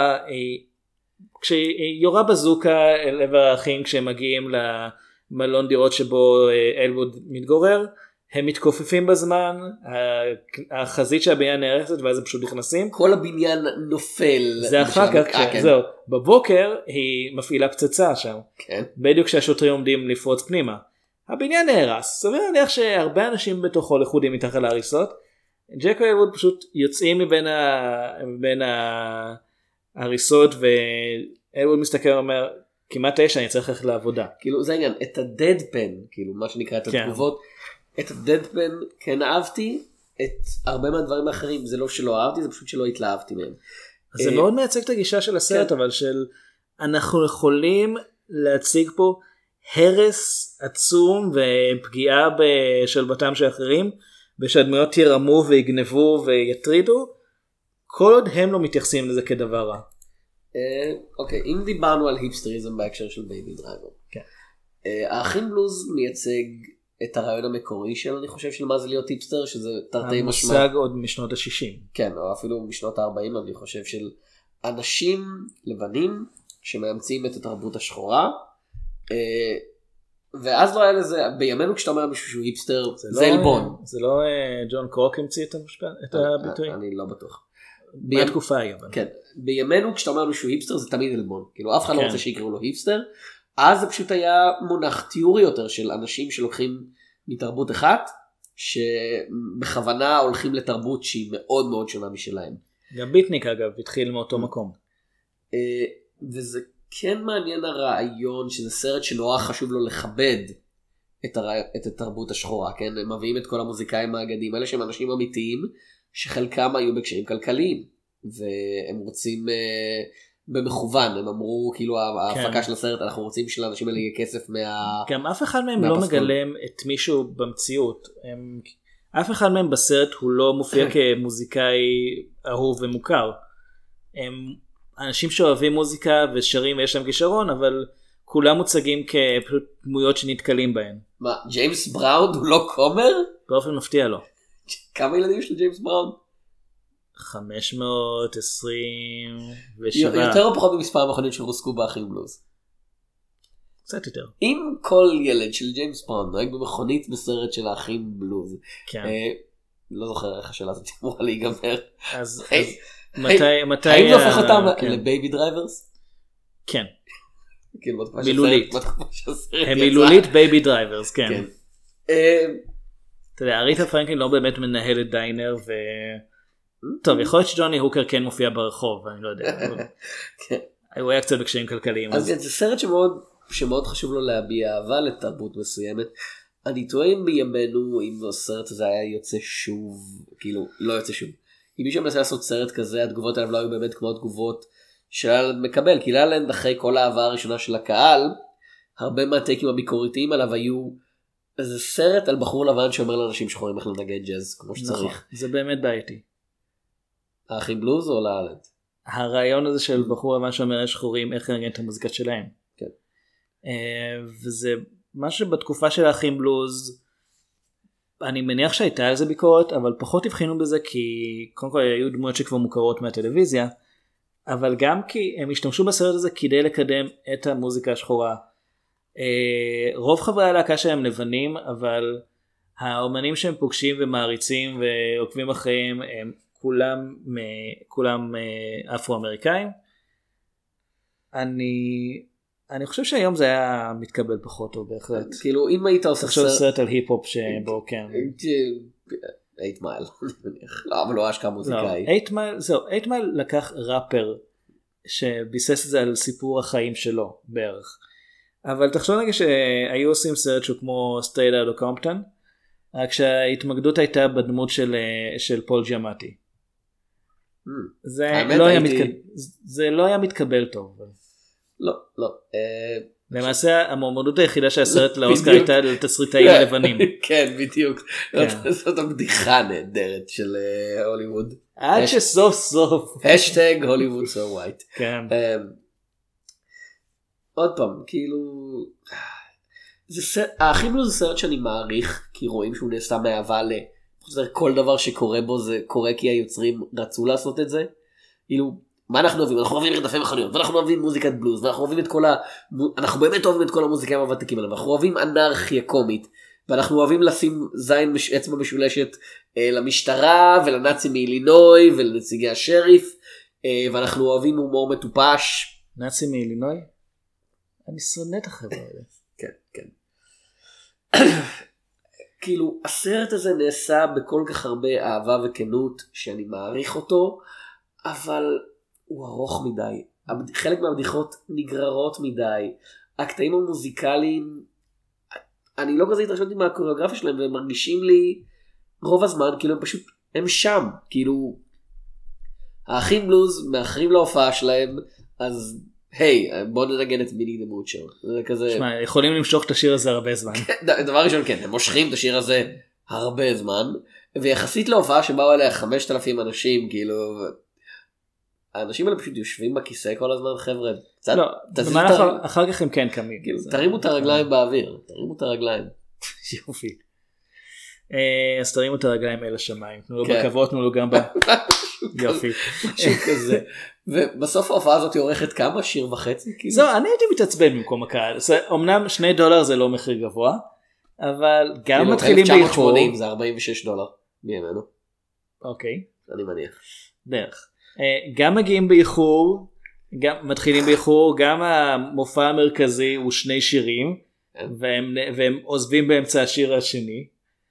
יורה בזוקה אל עבר האחים כשהם מגיעים למלון דירות שבו אלווד מתגורר, הם מתכופפים בזמן, החזית של הבניין נהרסת ואז הם פשוט נכנסים. כל הבניין נופל. זה אחר כך, זהו. בבוקר היא מפעילה פצצה שם. כן. בדיוק כשהשוטרים עומדים לפרוץ פנימה. הבניין נהרס, סביר להניח שהרבה אנשים בתוכו לכודים מתחת להריסות. ג'ק ואלווד פשוט יוצאים מבין ההריסות, ואלווד מסתכל ואומר, כמעט 9 אני צריך ללכת לעבודה. כאילו זה העניין, את הדדפן, כאילו מה שנקרא את התגובות, את הדדפן כן אהבתי, את הרבה מהדברים האחרים זה לא שלא אהבתי, זה פשוט שלא התלהבתי מהם. זה מאוד מייצג את הגישה של הסרט, אבל של אנחנו יכולים להציג פה הרס עצום ופגיעה בשלוותם של אחרים, ושהדמויות ירמו ויגנבו ויטרידו, כל עוד הם לא מתייחסים לזה כדבר רע. אוקיי, אם דיברנו על היפסטריזם בהקשר של בייבי דרייבר, האחים בלוז מייצג את הרעיון המקורי של, אני חושב, של מה זה להיות היפסטר, שזה תרתי משמע. המושג עוד משנות ה-60. כן, או אפילו משנות ה-40, אני חושב, של אנשים לבנים שמאמצים את התרבות השחורה, ואז לא היה לזה, בימינו כשאתה אומר מישהו שהוא היפסטר, זה עלבון. זה לא ג'ון קרוק המציא את הביטוי? אני לא בטוח. בתקופה היא אבל. כן, בימינו כשאתה אומר מישהו היפסטר זה תמיד עלבון, כאילו אף אחד לא רוצה שיקראו לו היפסטר, אז זה פשוט היה מונח תיאורי יותר של אנשים שלוקחים מתרבות אחת, שבכוונה הולכים לתרבות שהיא מאוד מאוד שונה משלהם. גם ביטניק אגב התחיל מאותו מקום. וזה כן מעניין הרעיון שזה סרט שנורא חשוב לו לכבד את התרבות השחורה, כן? הם מביאים את כל המוזיקאים האגדים, אלה שהם אנשים אמיתיים, שחלקם היו בקשיים כלכליים, והם רוצים במכוון, הם אמרו, כאילו ההפקה של הסרט, אנחנו רוצים שלאנשים האלה יהיה כסף גם אף אחד מהם לא מגלם את מישהו במציאות, אף אחד מהם בסרט הוא לא מופיע כמוזיקאי אהוב ומוכר, הם אנשים שאוהבים מוזיקה ושרים ויש להם כישרון, אבל כולם מוצגים כדמויות שנתקלים בהן. מה, ג'יימס בראון הוא לא כומר? באופן מפתיע לא. כמה ילדים יש לג'יימס בראון? 527. יותר או פחות במספר המכוניות שרוסקו באחים בלוז? קצת יותר. אם כל ילד של ג'יימס בראון נוהג במכונית בסרט של האחים בלוז, לא זוכר איך השאלה הזאת אמורה להיגמר. אז מתי... האם זה הופך אותם לבייבי דרייברס? כן. מילולית. הם מילולית בייבי דרייברס, כן. אתה יודע, אריתה פרנקלין לא באמת מנהלת דיינר ו... טוב, יכול להיות שג'וני הוקר כן מופיע ברחוב, אני לא יודע. הוא היה קצת בקשיים כלכליים. אז זה סרט שמאוד חשוב לו להביע אהבה לתרבות מסוימת. אני טועה בימינו אם הסרט הזה היה יוצא שוב, כאילו לא יוצא שוב. אם מישהו מנסה לעשות סרט כזה, התגובות עליו לא היו באמת כמו התגובות שללנד מקבל, כי ללנד אחרי כל האהבה הראשונה של הקהל, הרבה מהטייקים הביקורתיים עליו היו איזה סרט על בחור לבן שאומר לאנשים שחורים איך לנגן ג'אז כמו שצריך. זה באמת בעייתי. האחים בלוז או ללנד? הרעיון הזה של בחור לבן שאומר שחורים איך לנגן את המוזיקה שלהם. כן. וזה מה שבתקופה של האחים בלוז, אני מניח שהייתה על זה ביקורת, אבל פחות הבחינו בזה כי קודם כל היו דמויות שכבר מוכרות מהטלוויזיה, אבל גם כי הם השתמשו בסרט הזה כדי לקדם את המוזיקה השחורה. רוב חברי הלהקה שהם לבנים, אבל האומנים שהם פוגשים ומעריצים ועוקבים אחריהם הם כולם אפרו-אמריקאים. אני חושב שהיום זה היה מתקבל פחות או בהחלט. כאילו אם היית עושה סרט על היפ-הופ שבו כן. 8 מייל, לא, אבל לא אשכרה מוזיקאי. 8 מייל לקח ראפר שביסס את זה על סיפור החיים שלו בערך. אבל תחשוב נגיד שהיו עושים סרט שהוא כמו סטרייט אאוטה קומפטון, רק שההתמקדות הייתה בדמות של פול ג'יאמטי. זה לא היה מתקבל טוב. לא. למעשה המועמדות היחידה שהסרט לאוסקר הייתה לתסריטאים הלבנים. כן, בדיוק. זאת הבדיחה נהדרת של הוליווד. עד שסוף סוף. השטג הוליווד so white. כן. עוד פעם, כאילו... האחים בלוז זה סרט שאני מעריך, כי רואים שהוא נעשה מאהבה כל דבר שקורה בו זה קורה כי היוצרים רצו לעשות את זה. כאילו... מה אנחנו אוהבים? אנחנו אוהבים רדפי מכוניות, ואנחנו אוהבים מוזיקת בלוז, ואנחנו אוהבים אנחנו באמת אוהבים את כל המוזיקאים הוותיקים האלה, ואנחנו אוהבים אנרכיה קומית, ואנחנו אוהבים לשים אצבע משולשת למשטרה, ולנאצים מאילינוי, ולנציגי השריף, ואנחנו אוהבים הומור מטופש. נאצים מאילינוי? אני שונא את החבר'ה האלה. כן. כאילו, הסרט הזה נעשה בכל כך הרבה אהבה וכנות, שאני מעריך אותו, אבל... הוא ארוך מדי, חלק מהבדיחות נגררות מדי, הקטעים המוזיקליים, אני לא כזה התרשמתי מהקוריאוגרפיה שלהם, והם מרגישים לי רוב הזמן, כאילו הם פשוט, הם שם, כאילו, האחים בלוז מאחרים להופעה שלהם, אז היי, בוא ננגן את מיני דה מוצ'ר, זה כזה... שמע, יכולים למשוך את השיר הזה הרבה זמן. דבר ראשון, כן, הם מושכים את השיר הזה הרבה זמן, ויחסית להופעה שבאו עליה 5,000 אנשים, כאילו... האנשים האלה פשוט יושבים בכיסא כל הזמן, חבר'ה. לא, אחר כך הם כן קמים. תרימו את הרגליים באוויר, תרימו את הרגליים. יופי. אז תרימו את הרגליים אל השמיים, תנו לו בכבוד, תנו לו גם יופי. משהו כזה. ובסוף ההופעה הזאת היא עורכת כמה? שיר וחצי? זהו, אני הייתי מתעצבן במקום הקהל. אמנם $2 זה לא מחיר גבוה, אבל גם מתחילים באיחור. 1980 זה $46 מימינו. אוקיי. אני מניח. בערך. גם מגיעים באיחור, גם מתחילים באיחור, גם המופע המרכזי הוא 2 שירים, והם עוזבים באמצע השיר השני.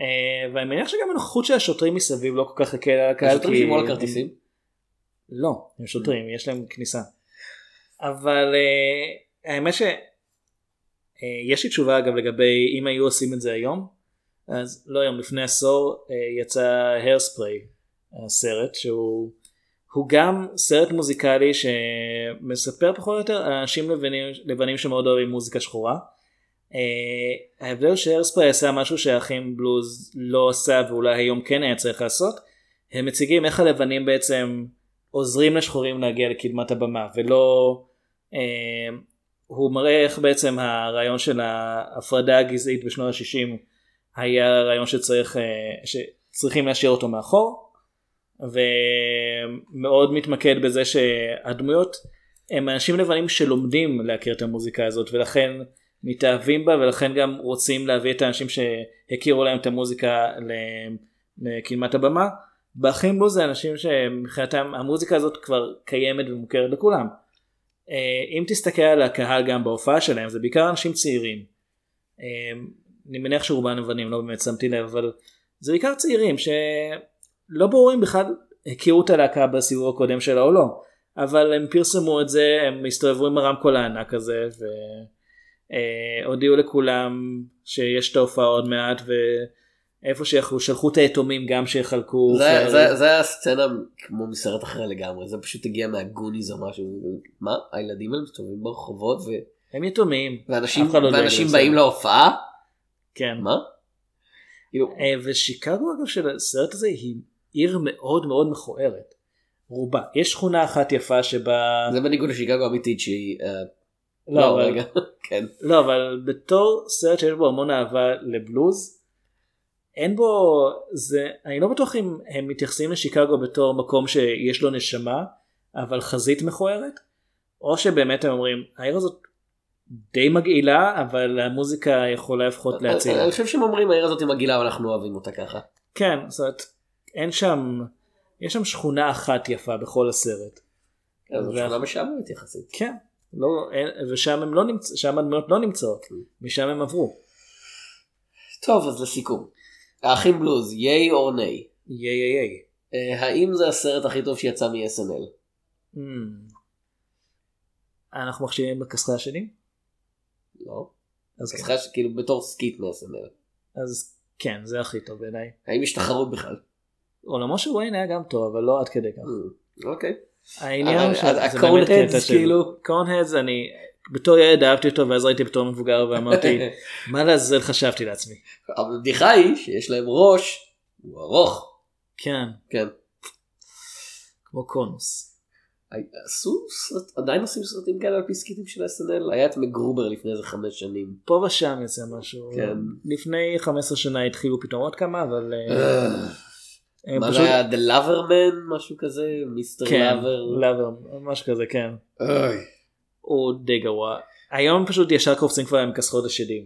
ואני מניח שגם הנוכחות של השוטרים מסביב לא כל כך הקל על הקהל. השוטרים שימו על הכרטיסים? לא, הם שוטרים, יש להם כניסה. אבל האמת שיש לי תשובה אגב לגבי אם היו עושים את זה היום, אז לא היום, לפני עשור יצא Hairspray, הסרט שהוא גם סרט מוזיקלי שמספר פחות או יותר על אנשים לבנים שמאוד אוהבים מוזיקה שחורה. ההבדל שהרספרי עשה משהו שהאחים בלוז לא עשה ואולי היום כן היה צריך לעשות, הם מציגים איך הלבנים בעצם עוזרים לשחורים להגיע לקדמת הבמה, ולא הוא מראה איך בעצם הרעיון של ההפרדה הגזעית בשנות ה-60 היה רעיון שצריכים להשאיר אותו מאחור, ומאוד מתמקד בזה שהדמויות הם אנשים לבנים שלומדים להכיר את המוזיקה הזאת, ולכן מתאהבים בה, ולכן גם רוצים להביא את האנשים שהכירו להם את המוזיקה לקדמת הבמה. באחים בלוז זה אנשים שמבחינתם המוזיקה הזאת כבר קיימת ומוכרת לכולם. אם תסתכל על הקהל גם בהופעה שלהם, זה בעיקר אנשים צעירים. אני מניח שרובן לבנים, לא באמת שמתי לב, אבל זה בעיקר צעירים שלא ברורים בכלל הכירו את הלהקה בסיבוב הקודם שלה או לא, אבל הם פרסמו את זה, הם הסתובבו עם הרמקול הענק הזה, והודיעו לכולם שיש את ההופעה עוד מעט, ואיפה שיכלו, שלחו את היתומים גם שיחלקו. זה היה סצנה כמו מסרט אחר לגמרי, זה פשוט הגיע מהגוניז או משהו. מה? הילדים האלה מסתובבים ברחובות הם יתומים. ואנשים באים להופעה? כן. מה? ושיקגו אגב של הסרט הזה היא עיר מאוד מאוד מכוערת. רובה. יש שכונה אחת יפה שבה... זה בניגוד לשיקגו אמיתית שהיא... לא, רגע. כן. לא, אבל בתור סרט שיש בו המון אהבה לבלוז, אין בו... אני לא בטוח אם הם מתייחסים לשיקגו בתור מקום שיש לו נשמה, אבל חזית מכוערת, או שבאמת הם אומרים, העיר הזאת די מגעילה, אבל המוזיקה יכולה לפחות להציל. אני חושב שהם אומרים, העיר הזאת היא מגעילה, ואנחנו אוהבים אותה ככה. כן, זאת אומרת, אין שם... יש שם שכונה אחת יפה בכל הסרט. זו שכונה משעממת יחסית. כן, ושם הם לא נמצאים, שם הדמויות לא נמצאות, משם הם עברו. טוב, אז לסיכום. האחים בלוז, ייי או ניי? ייי. האם זה הסרט הכי טוב שיצא מ-SNL? אנחנו מחשיבים בכסחה השני? לא. כסחה כאילו בתור סקיט מ-SNL. אז כן, זה הכי טוב בעיניי. האם יש תחרות בכלל? עולמו של וויין היה גם טוב, אבל לא עד כדי כך. אוקיי. העניין הקורנהדס כאילו. קורנהדס, אני בתור ילד אהבתי אותו, ואז ראיתי בתור מבוגר ואמרתי, מה לעזאזל חשבתי לעצמי. הבדיחה היא שיש להם ראש, הוא ארוך. כן. כן. כמו קונוס. עדיין עושים סרטים כאלה על פי סקיטים של SNL? היה את מגרובר לפני איזה 5 שנים. פה ושם יצא משהו. כן. לפני 15 שנה התחילו פתאום עוד כמה, אבל... מה זה היה? The Loverman? משהו כזה? מיסטר Lover, משהו כזה, כן. הוא די גרוע. היום פשוט ישר קופצים כבר עם כסחות השדים.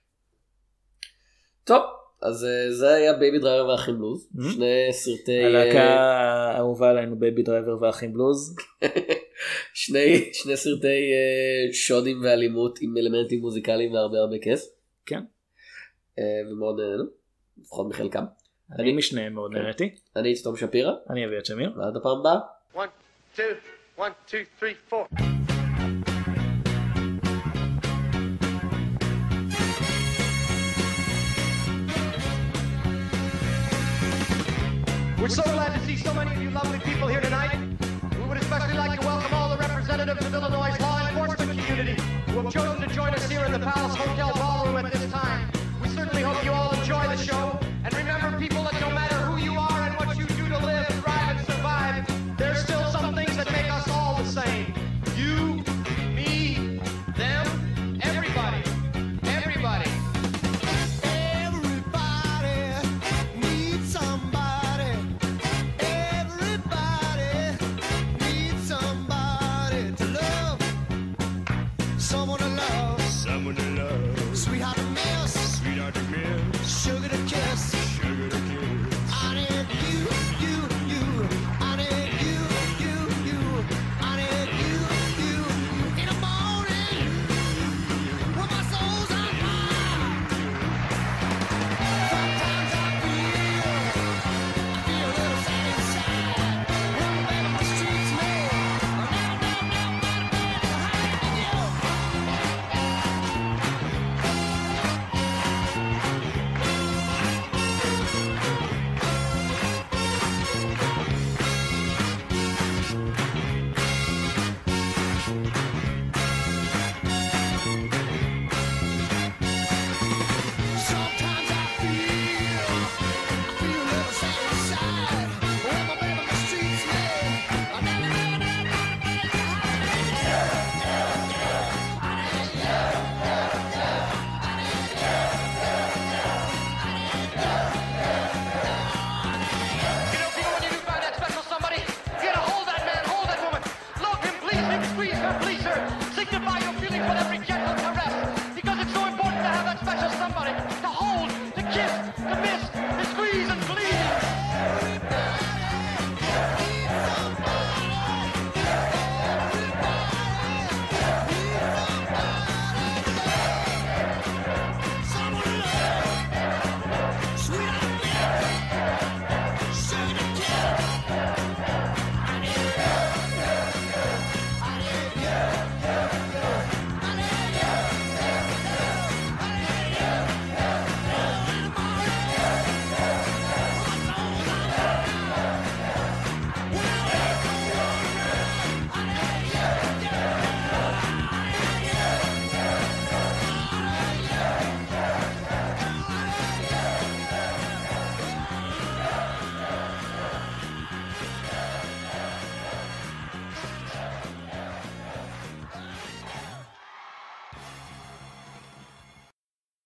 טוב, אז זה היה בייבי דרייבר והאחים בלוז. שני סרטי... הלהקה האהובה עלינו בייבי דרייבר והאחים בלוז. שני סרטי שודים ואלימות עם אלמנטים מוזיקליים והרבה הרבה כיף. כן. ומאוד נהנו, לפחות מחלקם. אני משניהם מאוד נהניתי. אני הייתי תום שפירא. אני אביא את שמיר. ועד הפעם הבאה. 1, 2, 1, 2, 3, 4. We're so glad to see so many of you lovely people here tonight. We would especially like to welcome all the representatives of Illinois' law enforcement community who have chosen to join us here in the Palace Hotel